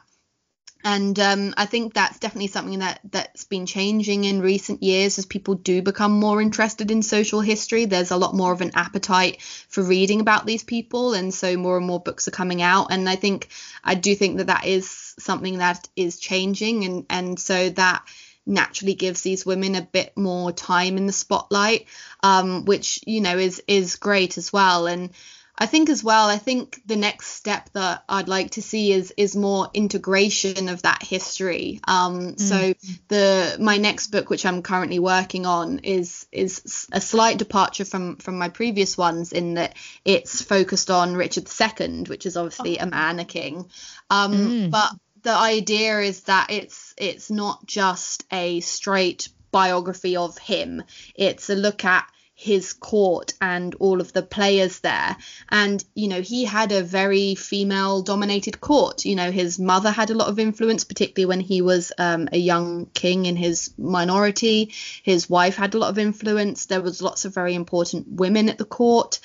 D: And I think that's definitely something that's been changing in recent years as people do become more interested in social history. There's a lot more of an appetite for reading about these people, and so more and more books are coming out. And I do think that is something that is changing, and so that naturally gives these women a bit more time in the spotlight, which, you know, is great as well. And I think the next step that I'd like to see is more integration of that history. So my next book, which I'm currently working on, is a slight departure from my previous ones, in that it's focused on Richard II, which is obviously a man, a king. But the idea is that it's not just a straight biography of him. It's a look at his court and all of the players there. And, you know, he had a very female dominated court. You know, his mother had a lot of influence, particularly when he was a young king in his minority. His wife had a lot of influence. There was lots of very important women at the court.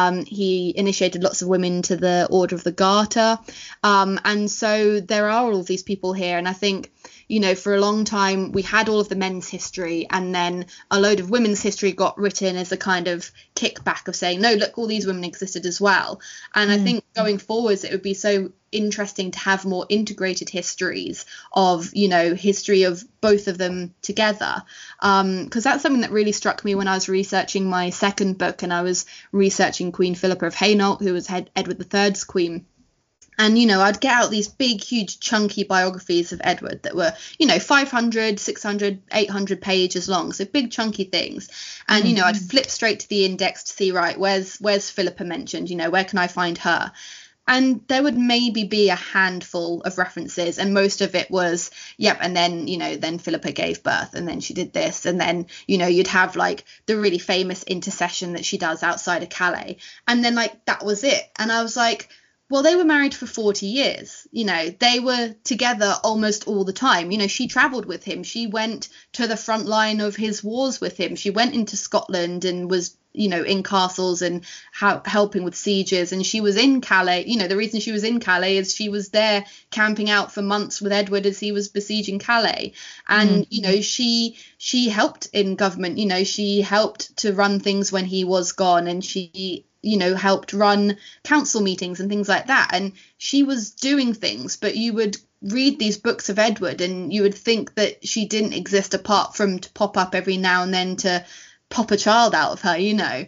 D: He initiated lots of women to the Order of the Garter. And so there are all of these people here. And I think, you know, for a long time we had all of the men's history, and then a load of women's history got written as a kind of kickback of saying, no, look, all these women existed as well. And I think going forwards it would be so interesting to have more integrated histories of, you know, history of both of them together, because that's something that really struck me when I was researching my second book, and I was researching Queen Philippa of Hainault, who was Edward III's queen. And, you know, I'd get out these big, huge, chunky biographies of Edward that were, you know, 500, 600, 800 pages long. So big, chunky things. And, you know, I'd flip straight to the index to see, right, where's Philippa mentioned? You know, where can I find her? And there would maybe be a handful of references, and most of it was, yep, and then, you know, then Philippa gave birth, and then she did this, and then, you know, you'd have like the really famous intercession that she does outside of Calais, and then like that was it. And I was like, well, they were married for 40 years. You know, they were together almost all the time. You know, she travelled with him. She went to the front line of his wars with him. She went into Scotland and was, you know, in castles and helping with sieges. And she was in Calais. You know, the reason she was in Calais is she was there camping out for months with Edward as he was besieging Calais. And, you know, she helped in government. You know, she helped to run things when he was gone, and she, you know, helped run council meetings and things like that. And she was doing things, but you would read these books of Edward and you would think that she didn't exist apart from to pop up every now and then to pop a child out of her, you know.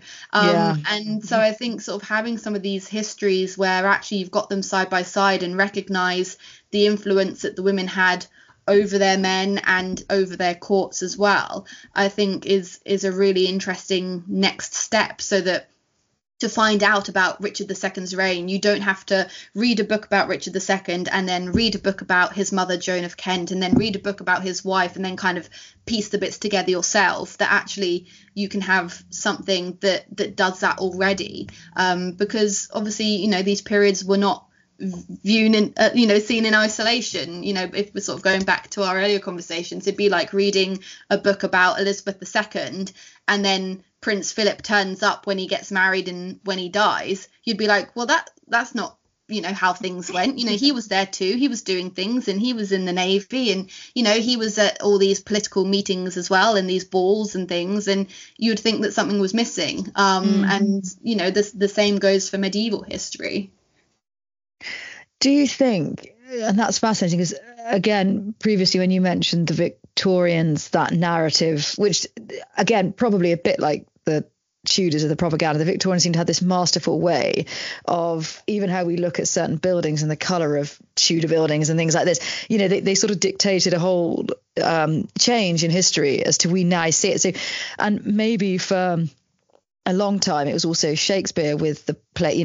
D: And so I think sort of having some of these histories where actually you've got them side by side and recognize the influence that the women had over their men and over their courts as well, I think is a really interesting next step, so that to find out about Richard II's reign, you don't have to read a book about Richard II and then read a book about his mother, Joan of Kent, and then read a book about his wife and then kind of piece the bits together yourself. That actually you can have something that does that already, because obviously, you know, these periods were not viewed in, seen in isolation. If we're sort of going back to our earlier conversations, it'd be like reading a book about Elizabeth II, and then Prince Philip turns up when he gets married and when he dies. You'd be like, well, that's not how things went. He was there too, he was doing things, and he was in the Navy, and he was at all these political meetings as well, and these balls and things, and you'd think that something was missing. And the same goes for medieval history.
C: Do you think, and that's fascinating, because again, previously when you mentioned the Victorians, that narrative, which again, probably a bit like the Tudors of the propaganda, the Victorians seem to have this masterful way of even how we look at certain buildings and the colour of Tudor buildings and things like this. They sort of dictated a whole change in history as to we now see it. So, and maybe for a long time it was also Shakespeare with the play,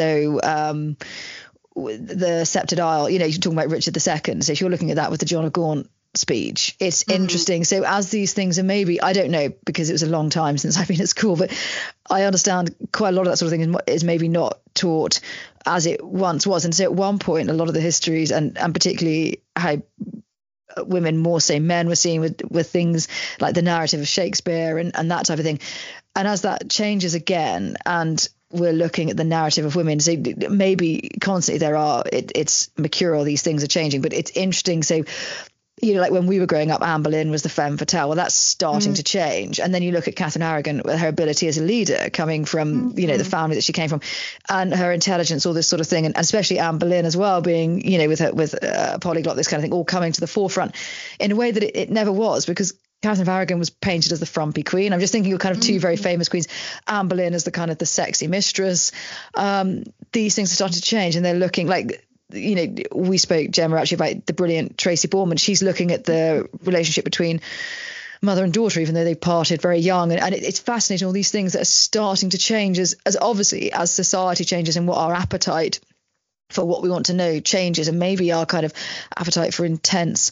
C: the Sceptred Isle, you're talking about Richard II. So if you're looking at that with the John of Gaunt speech, it's interesting. So as these things are, maybe, I don't know, because it was a long time since I've been at school, but I understand quite a lot of that sort of thing is maybe not taught as it once was. And so at one point, a lot of the histories and particularly how women, more so men, were seen with things like the narrative of Shakespeare and that type of thing. And as that changes again, and we're looking at the narrative of women, so maybe constantly it's mercurial, these things are changing, but it's interesting. So like when we were growing up, Anne Boleyn was the femme fatale. Well, that's starting to change. And then you look at Catherine Aragon with her ability as a leader, coming from, the family that she came from, and her intelligence, all this sort of thing. And especially Anne Boleyn as well, being, with polyglot, this kind of thing, all coming to the forefront in a way that it never was, because Catherine of Aragon was painted as the frumpy queen. I'm just thinking of kind of two very famous queens. Anne Boleyn as the kind of the sexy mistress. These things are starting to change, and they're looking like, we spoke, Gemma, actually about the brilliant Tracy Borman. She's looking at the relationship between mother and daughter, even though they parted very young. And it's fascinating, all these things that are starting to change as obviously as society changes and what our appetite for what we want to know changes, and maybe our kind of appetite for intense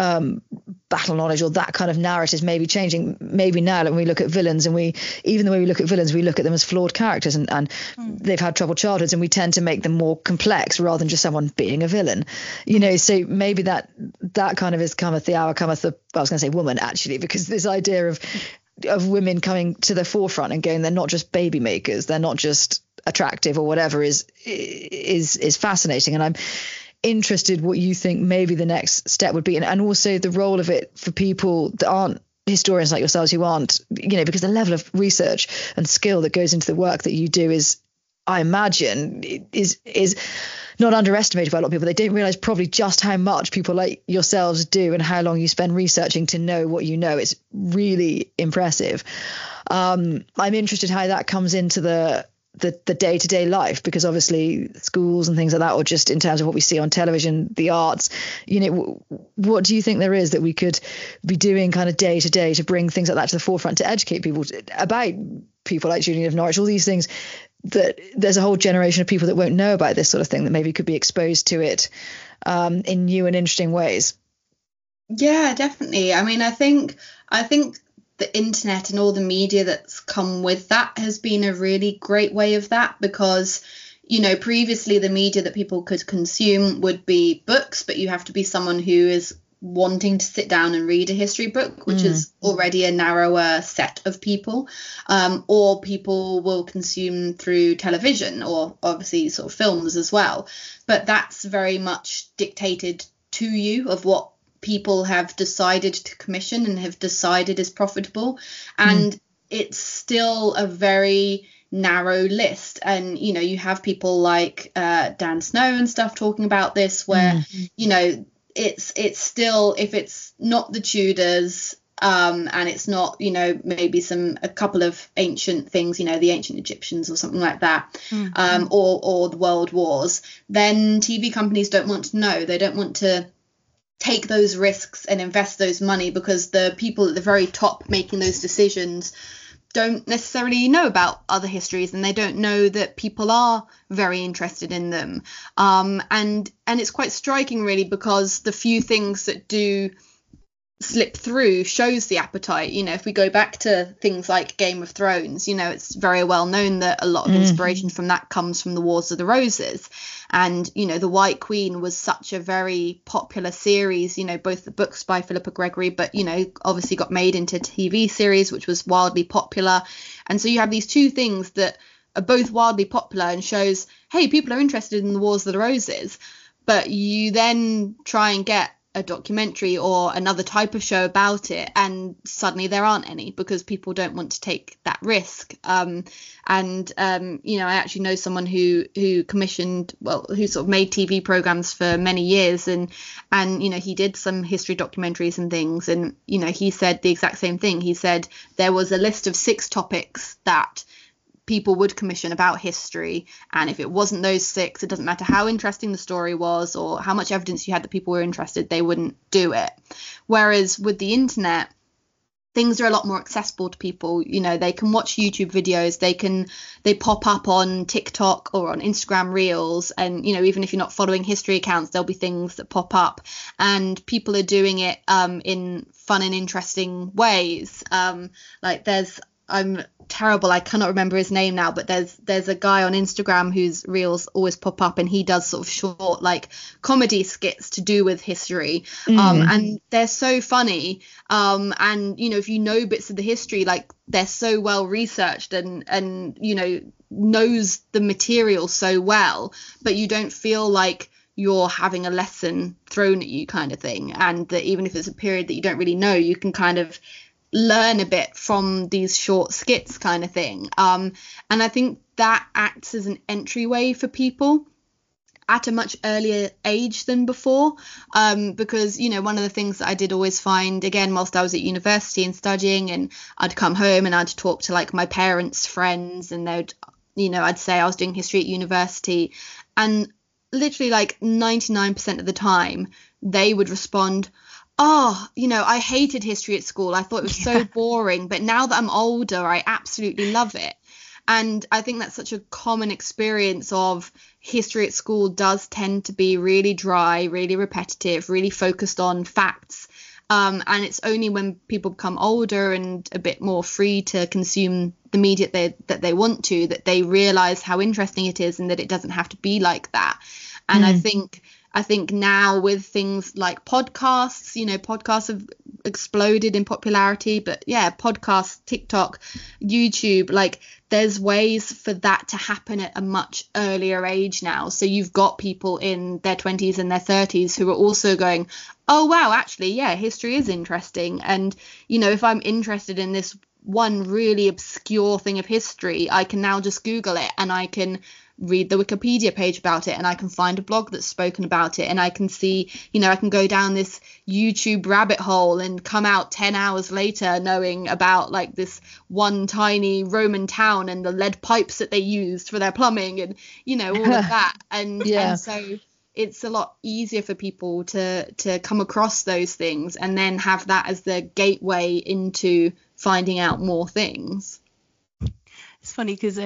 C: battle knowledge or that kind of narrative may be changing. Maybe now when we look at villains, and even the way we look at villains, we look at them as flawed characters, and they've had troubled childhoods, and we tend to make them more complex rather than just someone being a villain. So maybe that kind of is cometh the hour, cometh the, I was going to say woman actually, because this idea of women coming to the forefront and going, they're not just baby makers, they're not just attractive or whatever, is fascinating. And I'm interested what you think maybe the next step would be, and also the role of it for people that aren't historians like yourselves, who aren't, because the level of research and skill that goes into the work that you do is, I imagine, is not underestimated by a lot of people. They don't realize probably just how much people like yourselves do and how long you spend researching to know what you know. It's really impressive. I'm interested how that comes into the day-to-day life, because obviously schools and things like that, or just in terms of what we see on television, the arts, what do you think there is that we could be doing kind of day to day to bring things like that to the forefront, to educate people about people like Julian of Norwich, all these things, that there's a whole generation of people that won't know about this sort of thing, that maybe could be exposed to it in new and interesting ways?
D: Yeah, definitely. I mean, I think the internet and all the media that's come with that has been a really great way of that, because previously the media that people could consume would be books, but you have to be someone who is wanting to sit down and read a history book, which is already a narrower set of people, or people will consume through television, or obviously sort of films as well, but that's very much dictated to you of what people have decided to commission and have decided is profitable, and it's still a very narrow list. And you have people like Dan Snow and stuff talking about this, where it's still, if it's not the Tudors, and it's not maybe a couple of ancient things, the ancient Egyptians or something like that, or the world wars, then TV companies don't want to know. They don't want to take those risks and invest those money, because the people at the very top making those decisions don't necessarily know about other histories, and they don't know that people are very interested in them. And it's quite striking, really, because the few things that do slip through shows the appetite. You know, if we go back to things like Game of Thrones, you know, it's very well known that a lot of inspiration from that comes from the Wars of the Roses. And, you know, The White Queen was such a very popular series, you know, both the books by Philippa Gregory, but, you know, obviously got made into a TV series, which was wildly popular. And so you have these two things that are both wildly popular and shows, hey, people are interested in the Wars of the Roses. But you then try and get a documentary or another type of show about it, and suddenly there aren't any because people don't want to take that risk. You know, I actually know someone who commissioned, who sort of made TV programs for many years, and you know, he did some history documentaries and things, and you know, he said the exact same thing. He said there was a list of 6 topics that people would commission about history, and if it wasn't those 6, it doesn't matter how interesting the story was or how much evidence you had that people were interested, they wouldn't do it. Whereas with the internet, things are a lot more accessible to people. You know, they can watch YouTube videos, they pop up on TikTok or on Instagram Reels, and you know, even if you're not following history accounts, there'll be things that pop up, and people are doing it in fun and interesting ways. Like I'm terrible, I cannot remember his name now, but there's a guy on Instagram whose reels always pop up, and he does sort of short like comedy skits to do with history, and they're so funny, and you know, if you know bits of the history, like they're so well researched and you know, knows the material so well, but you don't feel like you're having a lesson thrown at you kind of thing, and that even if it's a period that you don't really know, you can kind of learn a bit from these short skits kind of thing. And I think that acts as an entryway for people at a much earlier age than before, because you know, one of the things that I did always find, again, whilst I was at university and studying, and I'd come home and I'd talk to like my parents' friends, and they'd, you know, I'd say I was doing history at university, and literally like 99% of the time they would respond, oh, you know, I hated history at school. I thought it was so boring. But now that I'm older, I absolutely love it. And I think that's such a common experience of history at school does tend to be really dry, really repetitive, really focused on facts. And it's only when people become older and a bit more free to consume the media that they want to, that they realize how interesting it is and that it doesn't have to be like that. And I think now with things like podcasts, you know, podcasts have exploded in popularity, but yeah, podcasts, TikTok, YouTube, like there's ways for that to happen at a much earlier age now. So you've got people in their 20s and their 30s who are also going, oh, wow, actually, yeah, history is interesting. And, you know, if I'm interested in this one really obscure thing of history, I can now just Google it and I can read the Wikipedia page about it, and I can find a blog that's spoken about it, and I can see, you know, I can go down this YouTube rabbit hole and come out 10 hours later knowing about like this one tiny Roman town and the lead pipes that they used for their plumbing, and you know, all of that. And so it's a lot easier for people to come across those things and then have that as the gateway into finding out more things.
B: It's funny because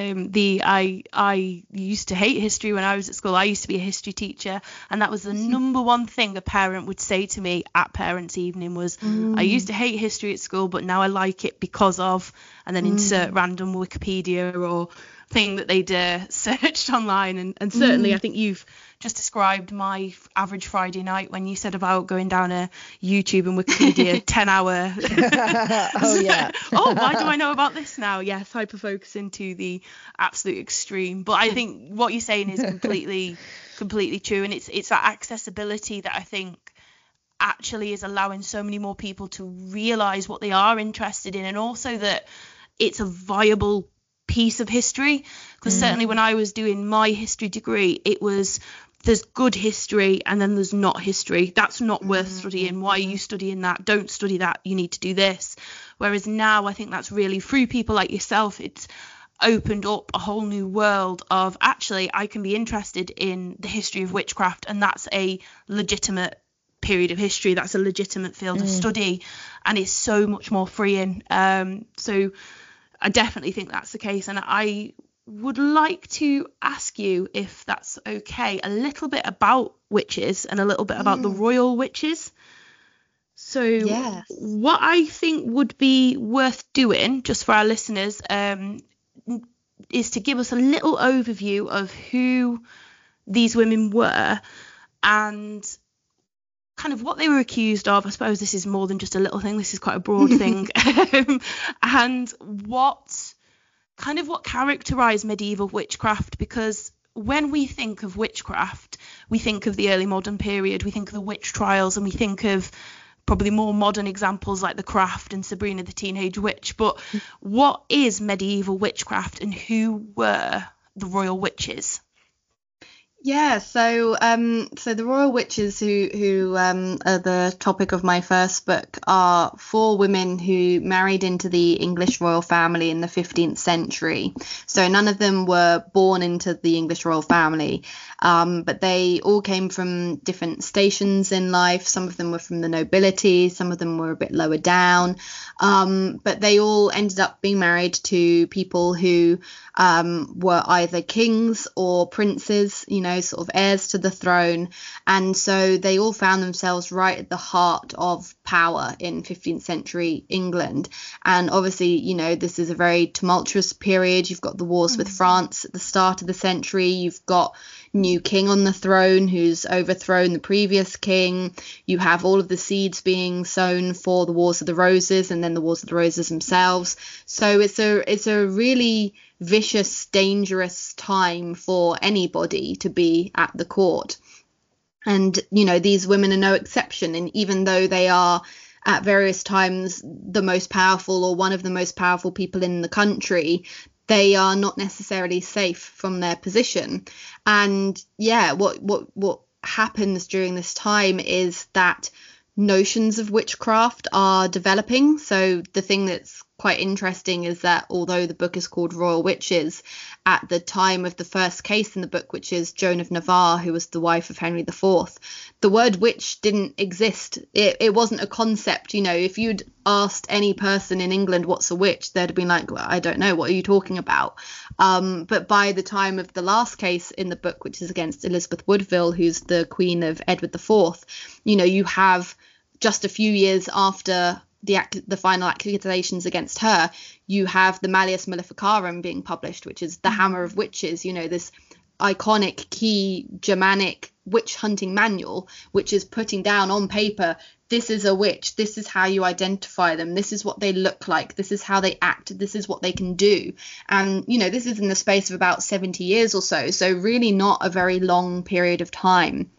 B: I used to hate history when I was at school. I used to be a history teacher, and that was the number one thing a parent would say to me at parents' evening was, I used to hate history at school, but now I like it because of, and then insert random Wikipedia or thing that they'd searched online. And certainly I think you've just described my average Friday night when you said about going down a YouTube and Wikipedia 10-hour.
C: Oh, yeah.
B: Oh, why do I know about this now? Yes, hyper-focusing to the absolute extreme. But I think what you're saying is completely true. And it's that accessibility that I think actually is allowing so many more people to realise what they are interested in, and also that it's a viable piece of history. Because certainly when I was doing my history degree, it was, there's good history and then there's not history. That's not worth studying. Why are you studying that? Don't study that. You need to do this. Whereas now I think that's really, through people like yourself, it's opened up a whole new world of, actually, I can be interested in the history of witchcraft, and that's a legitimate period of history. That's a legitimate field of study, and it's so much more freeing. So I definitely think that's the case. And I would like to ask you, if that's okay, a little bit about witches and a little bit about the royal witches. So
D: Yes.
B: what I think would be worth doing, just for our listeners, is to give us a little overview of who these women were and kind of what they were accused of. I suppose this is more than just a little thing. This is quite a broad thing. And what characterized medieval witchcraft, because when we think of witchcraft, we think of the early modern period, we think of the witch trials, and we think of probably more modern examples like The Craft and Sabrina the Teenage Witch. But what is medieval witchcraft, and who were the royal witches?
D: Yeah, so the royal witches who are the topic of my first book are 4 women who married into the English royal family in the 15th century. So none of them were born into the English royal family, but they all came from different stations in life. Some of them were from the nobility, some of them were a bit lower down, but they all ended up being married to people who were either kings or princes, sort of heirs to the throne. And so they all found themselves right at the heart of power in 15th century England. And obviously, this is a very tumultuous period. You've got the wars with France at the start of the century. You've got new king on the throne who's overthrown the previous king. You have all of the seeds being sown for the Wars of the Roses and then the Wars of the Roses themselves. So it's a really vicious, dangerous time for anybody to be at the court. And, these women are no exception. And even though they are at various times the most powerful or one of the most powerful people in the country, they are not necessarily safe from their position. And what happens during this time is that notions of witchcraft are developing. So the thing that's quite interesting is that although the book is called Royal Witches, at the time of the first case in the book, which is Joan of Navarre, who was the wife of Henry IV, the word witch didn't exist. It wasn't a concept. If you'd asked any person in England what's a witch, they'd have been like, well, I don't know, what are you talking about? But by the time of the last case in the book, which is against Elizabeth Woodville, who's the queen of Edward IV, you have just a few years after the final accusations against her, you have the Malleus Maleficarum being published, which is the Hammer of Witches, this iconic key Germanic witch hunting manual, which is putting down on paper, this is a witch, this is how you identify them, this is what they look like, this is how they act, this is what they can do. And this is in the space of about 70 years or so really not a very long period of time.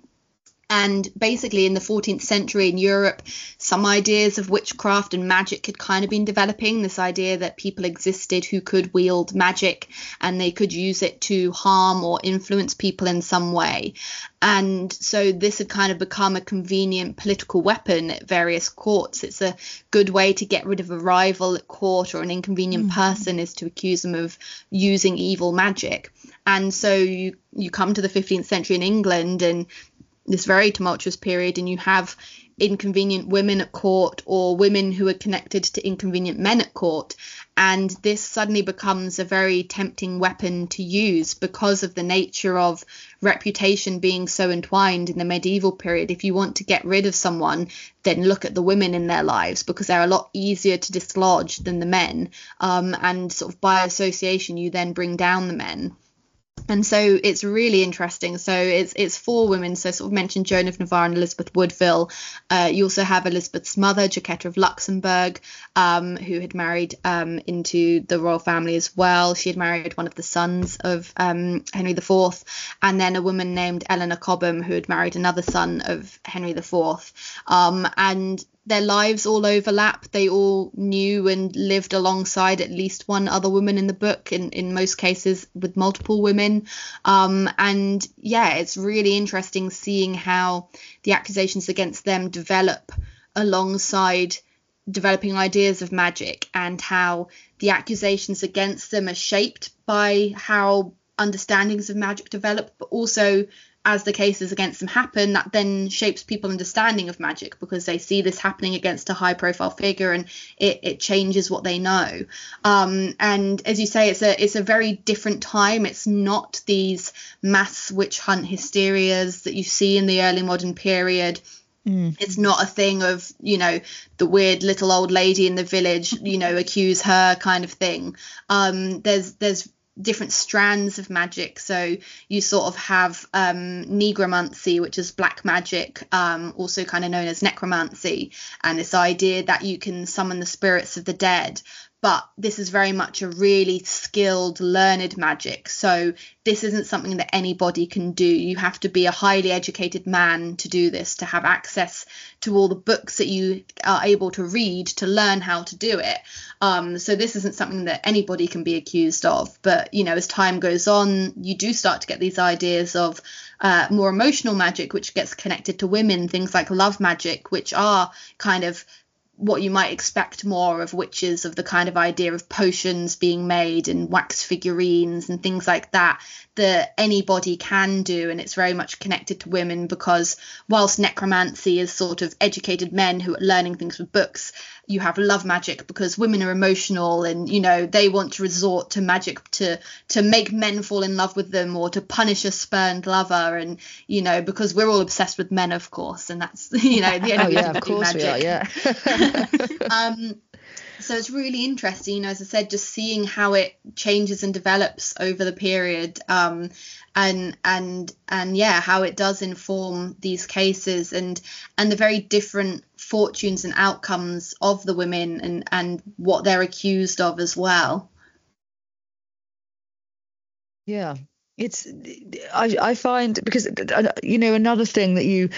D: And basically in the 14th century in Europe, some ideas of witchcraft and magic had kind of been developing. This idea that people existed who could wield magic and they could use it to harm or influence people in some way. And so this had kind of become a convenient political weapon at various courts. It's a good way to get rid of a rival at court or an inconvenient person, is to accuse them of using evil magic. And so you come to the 15th century in England and this very tumultuous period, and you have inconvenient women at court or women who are connected to inconvenient men at court. And this suddenly becomes a very tempting weapon to use because of the nature of reputation being so entwined in the medieval period. If you want to get rid of someone, then look at the women in their lives, because they're a lot easier to dislodge than the men. And sort of by association, you then bring down the men. And so it's really interesting. So it's 4 women. So sort of mentioned Joan of Navarre and Elizabeth Woodville. You also have Elizabeth's mother, Jacquetta of Luxembourg, who had married into the royal family as well. She had married one of the sons of Henry IV, and then a woman named Eleanor Cobham, who had married another son of Henry IV. And their lives all overlap. They all knew and lived alongside at least one other woman in the book, in most cases with multiple women. And it's really interesting seeing how the accusations against them develop alongside developing ideas of magic, and how the accusations against them are shaped by how understandings of magic develop, but also as the cases against them happen, that then shapes people's understanding of magic, because they see this happening against a high profile figure and it changes what they know. And as you say, it's a very different time. It's not these mass witch hunt hysterias that you see in the early modern period. It's not a thing of, the weird little old lady in the village, accuse her kind of thing. There's different strands of magic. So you sort of have negromancy, which is black magic, also kind of known as necromancy, and this idea that you can summon the spirits of the dead. But this is very much a really skilled, learned magic. So this isn't something that anybody can do. You have to be a highly educated man to do this, to have access to all the books that you are able to read to learn how to do it. So this isn't something that anybody can be accused of. But, as time goes on, you do start to get these ideas of more emotional magic, which gets connected to women, things like love magic, which are kind of what you might expect more of witches, of the kind of idea of potions being made and wax figurines and things like that anybody can do. And it's very much connected to women, because whilst necromancy is sort of educated men who are learning things with books, you have love magic because women are emotional and, they want to resort to magic to make men fall in love with them or to punish a spurned lover. And, because we're all obsessed with men, of course. And that's, the only way to do magic.
C: We are, yeah.
D: So it's really interesting, as I said, just seeing how it changes and develops over the period, and how it does inform these cases and the very different fortunes and outcomes of the women and what they're accused of as well.
C: Yeah, I find, because another thing that you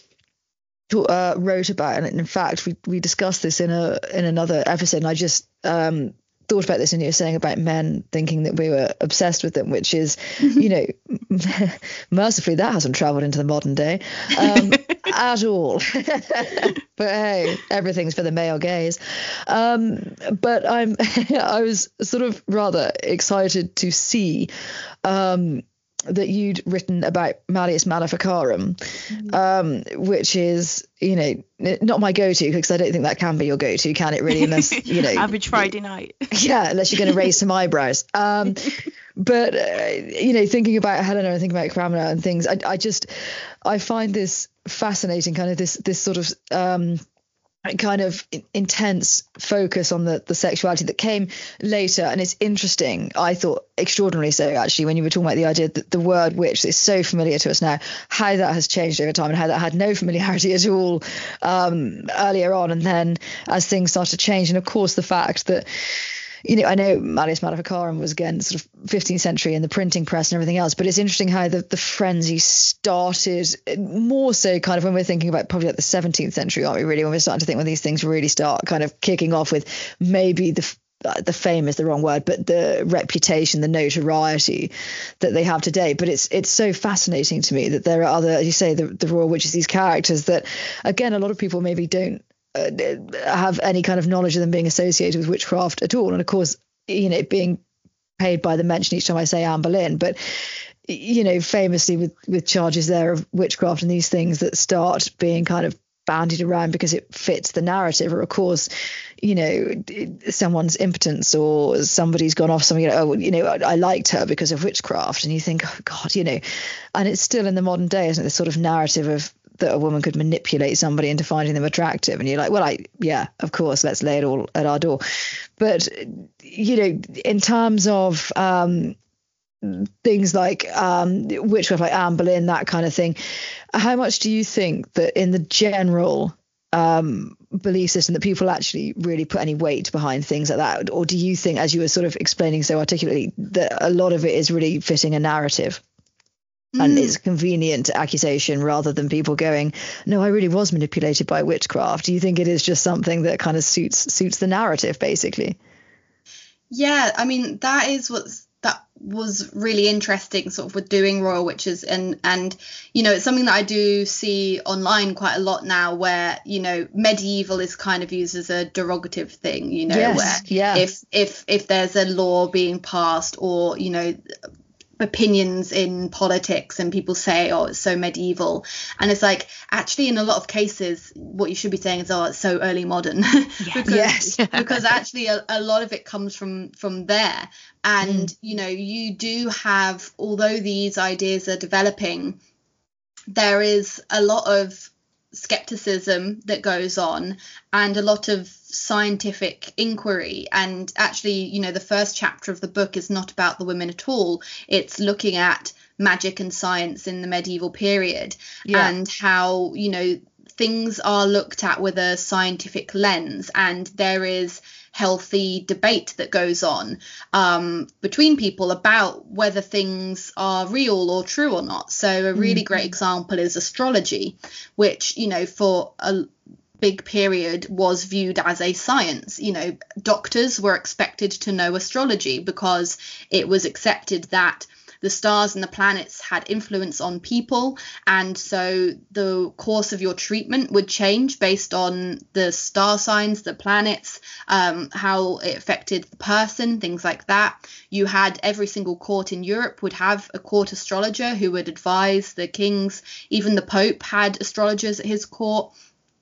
C: wrote about, and in fact we discussed this in another episode, and I just thought about this, and you were saying about men thinking that we were obsessed with them, which is mercifully that hasn't traveled into the modern day at all. But hey, everything's for the male gaze. But I was sort of rather excited to see that you'd written about Malleus Maleficarum, which is, not my go-to, because I don't think that can be your go-to, can it really? Unless,
B: average Friday night.
C: Yeah, unless you're going to raise some eyebrows. But, thinking about Helena and thinking about Cramina and things, I find this fascinating, kind of this sort of kind of intense focus on the sexuality that came later. And it's interesting, I thought, extraordinarily so, actually, when you were talking about the idea that the word witch is so familiar to us now, how that has changed over time and how that had no familiarity at all earlier on, and then as things started to change. And of course the fact that, I know Malleus Maleficarum was, again, sort of 15th century in the printing press and everything else, but it's interesting how the frenzy started more so kind of when we're thinking about probably like the 17th century, aren't we, really, when we're starting to think when these things really start kind of kicking off with maybe the fame is the wrong word, but the reputation, the notoriety that they have today. But it's so fascinating to me that there are other, as you say, the royal witches, these characters that, again, a lot of people maybe don't have any kind of knowledge of them being associated with witchcraft at all. And of course, being paid by the mention each time I say Anne Boleyn, but famously with charges there of witchcraft and these things that start being kind of bandied around because it fits the narrative, or of course someone's impotence, or somebody's gone off something, I liked her because of witchcraft, and you think, oh God, and it's still in the modern day, isn't it, this sort of narrative of that a woman could manipulate somebody into finding them attractive, and you're like, well, of course, let's lay it all at our door. But in terms of things like witchcraft, like Anne Boleyn, that kind of thing, how much do you think that in the general belief system that people actually really put any weight behind things like that, or do you think, as you were sort of explaining so articulately, that a lot of it is really fitting a narrative? And it's a convenient accusation rather than people going, no, I really was manipulated by witchcraft. Do you think it is just something that kind of suits the narrative, basically?
D: Yeah, I mean, that was really interesting, sort of with doing royal witches, and it's something that I do see online quite a lot now, where medieval is kind of used as a derogative thing,
C: yes,
D: where
C: yeah.
D: if there's a law being passed, or opinions in politics, and people say, oh, it's so medieval, and it's like, actually in a lot of cases what you should be saying is, oh, it's so early modern. because actually a lot of it comes from there. And you do have, although these ideas are developing, there is a lot of skepticism that goes on and a lot of scientific inquiry. And actually, you know, the first chapter of the book is not about the women at all. It's looking at magic and science in the medieval period and how, you know, things are looked at with a scientific lens, and there is healthy debate that goes on between people about whether things are real or true or not. So a really great example is astrology, which, you know, for a big period was viewed as a science. You know, doctors were expected to know astrology because it was accepted that the stars and the planets had influence on people, and so the course of your treatment would change based on the star signs, the planets, how it affected the person, things like that. You had every single court in Europe would have a court astrologer who would advise the kings. Even the Pope had astrologers at his court.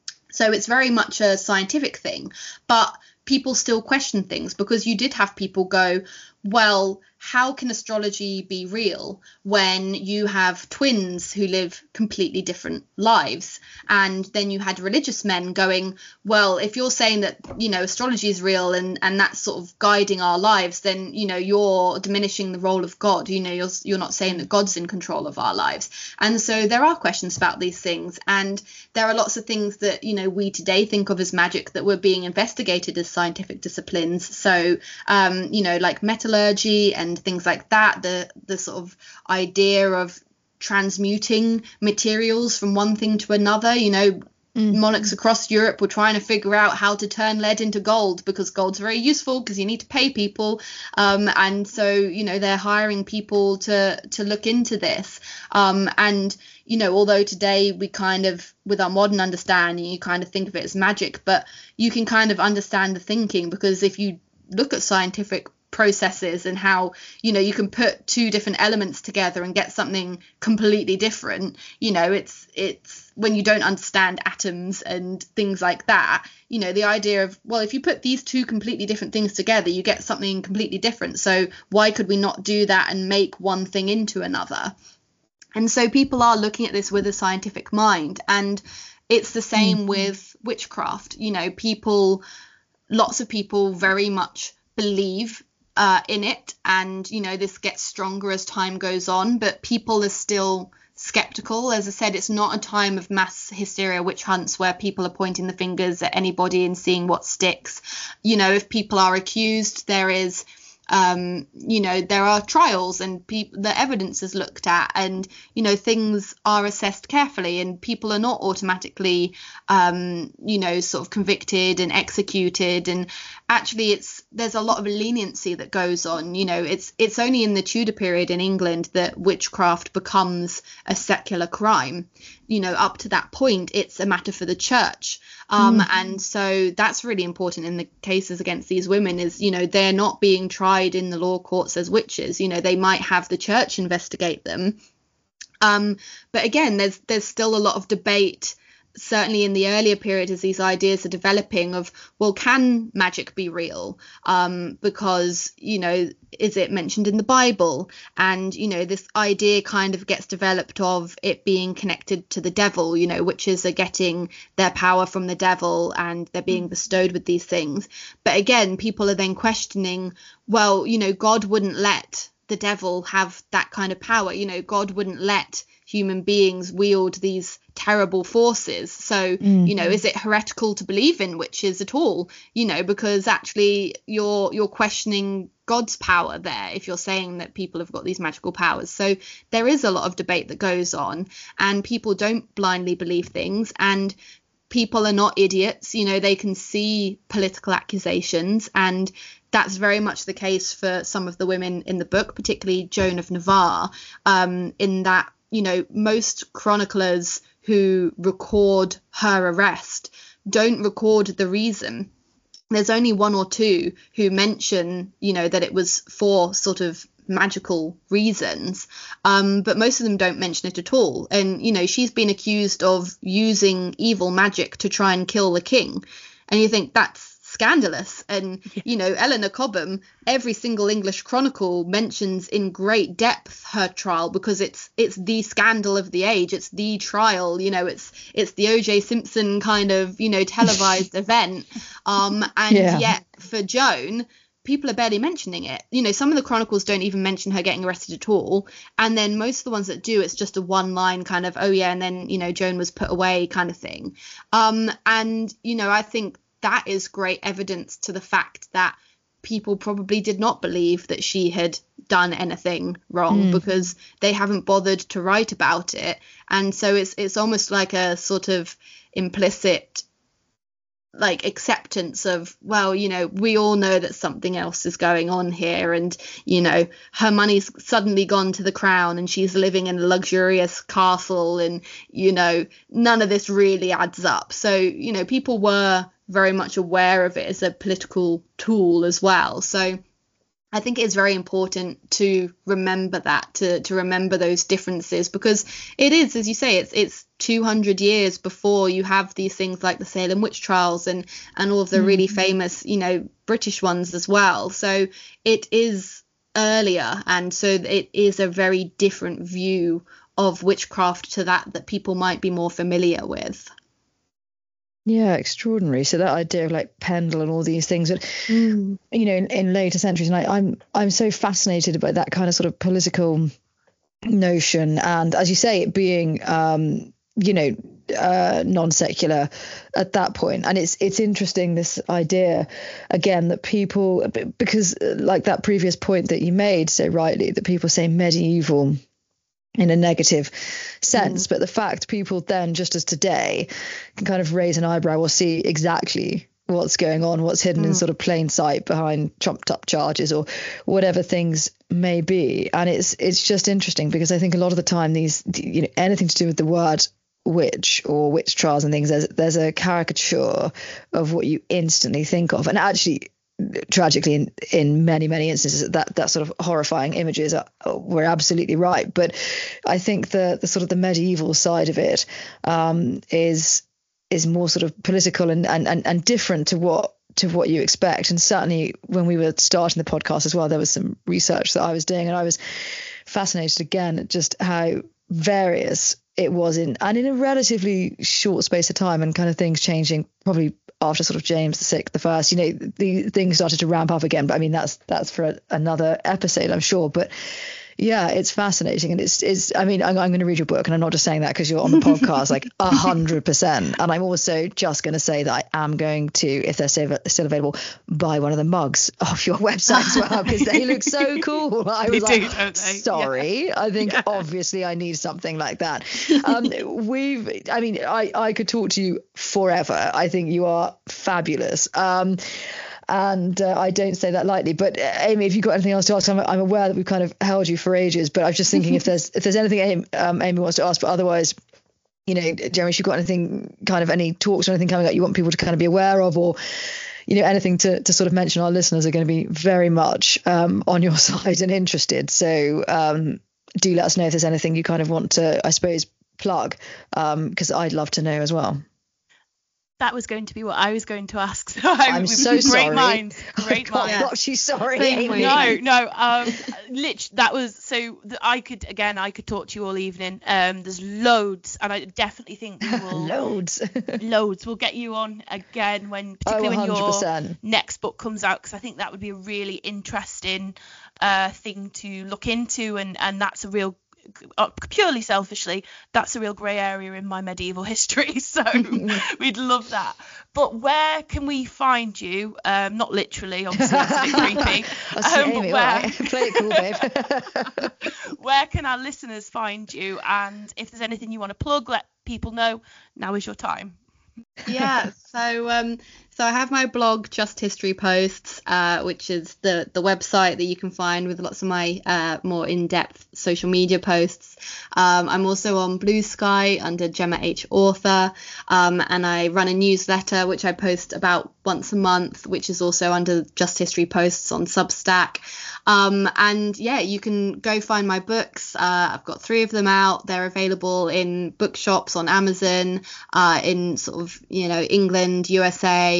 D: So it's very much a scientific thing, but people still question things, because you did have people go, well, how can astrology be real when you have twins who live completely different lives? And then you had religious men going, well, if you're saying that, you know, astrology is real and that's sort of guiding our lives, then, you know, you're diminishing the role of God. You know, you're not saying that God's in control of our lives. And so there are questions about these things. And there are lots of things that, you know, we today think of as magic that were being investigated as scientific disciplines. So, you know, like metallurgy and things like that, the sort of idea of transmuting materials from one thing to another. You know, monarchs across Europe were trying to figure out how to turn lead into gold, because gold's very useful because you need to pay people, and so, you know, they're hiring people to look into this, and, you know, although today we kind of, with our modern understanding, you kind of think of it as magic, but you can kind of understand the thinking, because if you look at scientific processes and how, you know, you can put two different elements together and get something completely different, you know, it's when you don't understand atoms and things like that, you know, the idea of, well, if you put these two completely different things together, you get something completely different. So why could we not do that and make one thing into another? And so people are looking at this with a scientific mind. And it's the same with witchcraft. You know, lots of people very much believe in it, and, you know, this gets stronger as time goes on, but people are still skeptical. As I said, it's not a time of mass hysteria, witch hunts, where people are pointing the fingers at anybody and seeing what sticks. You know, if people are accused, there is you know, there are trials, and the evidence is looked at, and, you know, things are assessed carefully, and people are not automatically, you know, sort of convicted and executed. And actually there's a lot of leniency that goes on. You know, it's only in the Tudor period in England that witchcraft becomes a secular crime. You know, up to that point, it's a matter for the church. And so that's really important in the cases against these women, is, you know, they're not being tried in the law courts as witches. You know, they might have the church investigate them. But again, there's still a lot of debate, certainly in the earlier period, as these ideas are developing, of, well, can magic be real? Because, you know, is it mentioned in the Bible? And, you know, this idea kind of gets developed of it being connected to the devil. You know, witches are getting their power from the devil and they're being bestowed with these things. But again, people are then questioning, well, you know, God wouldn't let the devil have that kind of power. You know, God wouldn't let human beings wield these terrible forces. So, you know, is it heretical to believe in witches at all? You know, because actually you're questioning God's power there if you're saying that people have got these magical powers. So there is a lot of debate that goes on, and people don't blindly believe things, and people are not idiots. You know, they can see political accusations, and that's very much the case for some of the women in the book, particularly Joan of Navarre, in that, you know, most chroniclers who record her arrest don't record the reason. There's only one or two who mention, you know, that it was for sort of magical reasons, but most of them don't mention it at all. And, you know, she's been accused of using evil magic to try and kill the king, and you think that's scandalous. And Eleanor Cobham, every single English chronicle mentions in great depth her trial, because it's the scandal of the age. It's the trial, it's the O.J. Simpson kind of televised event, yet for Joan, people are barely mentioning it. Some of the chronicles don't even mention her getting arrested at all, and then most of the ones that do, it's just a one line kind of, oh yeah, and then Joan was put away kind of thing. I think that is great evidence to the fact that people probably did not believe that she had done anything wrong, because they haven't bothered to write about it. And so it's almost like a sort of implicit like acceptance of, well, we all know that something else is going on here, and her money's suddenly gone to the crown and she's living in a luxurious castle, and none of this really adds up. So people were very much aware of it as a political tool as well. So I think it's very important to remember that, to remember those differences, because it is, as you say, it's 200 years before you have these things like the Salem witch trials and all of the really famous, British ones as well. So it is earlier, and so it is a very different view of witchcraft to that people might be more familiar with.
C: Yeah, extraordinary. So that idea of like Pendle and all these things, but in later centuries, and I'm so fascinated by that kind of sort of political notion, and as you say, it being non-secular at that point. And it's interesting, this idea again that people, because like that previous point that you made so rightly, that people say medieval in a negative sense, but the fact people then, just as today, can kind of raise an eyebrow or see exactly what's going on, what's hidden in sort of plain sight behind trumped up charges or whatever things may be. And it's just interesting, because I think a lot of the time these, anything to do with the word witch or witch trials and things, there's a caricature of what you instantly think of. And actually, tragically, in many instances, that sort of horrifying images were absolutely right. But I think the sort of the medieval side of it is more sort of political and different to what you expect. And certainly when we were starting the podcast as well, there was some research that I was doing, and I was fascinated again at just how various it was in a relatively short space of time, and kind of things changing probably after sort of James VI, the things started to ramp up again. But I mean, that's for another episode, I'm sure. But yeah, it's fascinating. And it's I mean, I'm going to read your book, and I'm not just saying that because you're on the podcast, like 100%. And I'm also just going to say that I am going to, if they're still available, buy one of the mugs off your website as well, because they look so cool. I was like, don't they? Sorry. Yeah. I think obviously I need something like that. I could talk to you forever. I think you are fabulous. And I don't say that lightly. But Amy, if you've got anything else to ask, I'm aware that we've kind of held you for ages, but I was just thinking if there's anything Amy wants to ask, but otherwise, Jeremy, if you've got anything, kind of any talks or anything coming up you want people to kind of be aware of, or anything to sort of mention, our listeners are going to be very much on your side and interested. So do let us know if there's anything you kind of want to, I suppose, plug, because I'd love to know as well.
B: That was going to be what I was going to ask. So
C: I'm so
B: great
C: sorry.
B: Minds, great minds.
C: I'm not sorry.
B: No. Literally, that was so. I could talk to you all evening. There's loads, and I definitely think we will.
C: loads.
B: We'll get you on again particularly when your next book comes out, because I think that would be a really interesting thing to look into, and that's a real. Purely selfishly, that's a real grey area in my medieval history, so we'd love that. But where can we find you? Not literally, obviously, that's a bit creepy.
C: Amy, play it cool, babe.
B: Where can our listeners find you? And if there's anything you want to plug, let people know. Now is your time.
D: Yeah, so I have my blog, Just History Posts, which is the website that you can find with lots of my more in-depth social media posts. I'm also on Blue Sky under Gemma H. Author, and I run a newsletter which I post about once a month, which is also under Just History Posts on Substack. And yeah, you can go find my books. I've got 3 of them out. They're available in bookshops, on Amazon, in sort of, England, USA,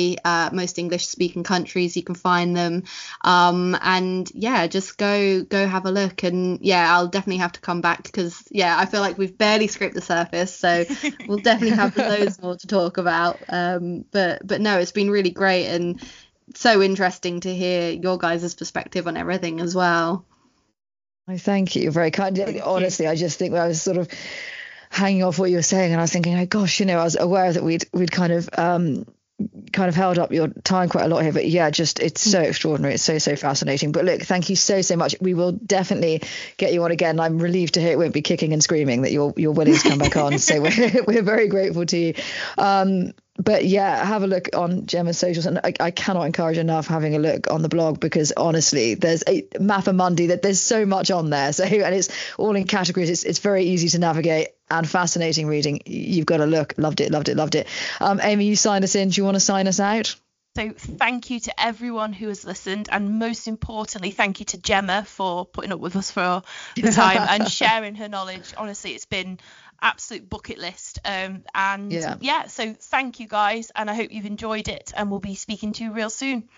D: most English speaking countries you can find them. And yeah, just go have a look. And yeah, I'll definitely have to come back because yeah, I feel like we've barely scraped the surface, so we'll definitely have loads more to talk about. But no, it's been really great and so interesting to hear your guys' perspective on everything as well.
C: I thank you, very kind. Honestly, I just think I was sort of hanging off what you were saying, and I was thinking, oh gosh, I was aware that we'd kind of held up your time quite a lot here, but yeah, just it's so extraordinary. It's so fascinating. But look, thank you so much. We will definitely get you on again. I'm relieved to hear it won't be kicking and screaming that you're willing to come back on. So we're very grateful to you. But yeah, have a look on Gemma's socials, and I cannot encourage enough having a look on the blog, because honestly, there's a Mappamundi that there's so much on there. So, and it's all in categories. It's very easy to navigate and fascinating reading. You've got to look. Loved it. Amy, you signed us in. Do you want to sign us out?
B: So thank you to everyone who has listened, and most importantly, thank you to Gemma for putting up with us for the time and sharing her knowledge. Honestly, it's been absolute bucket list. So thank you guys, and I hope you've enjoyed it, and we'll be speaking to you real soon.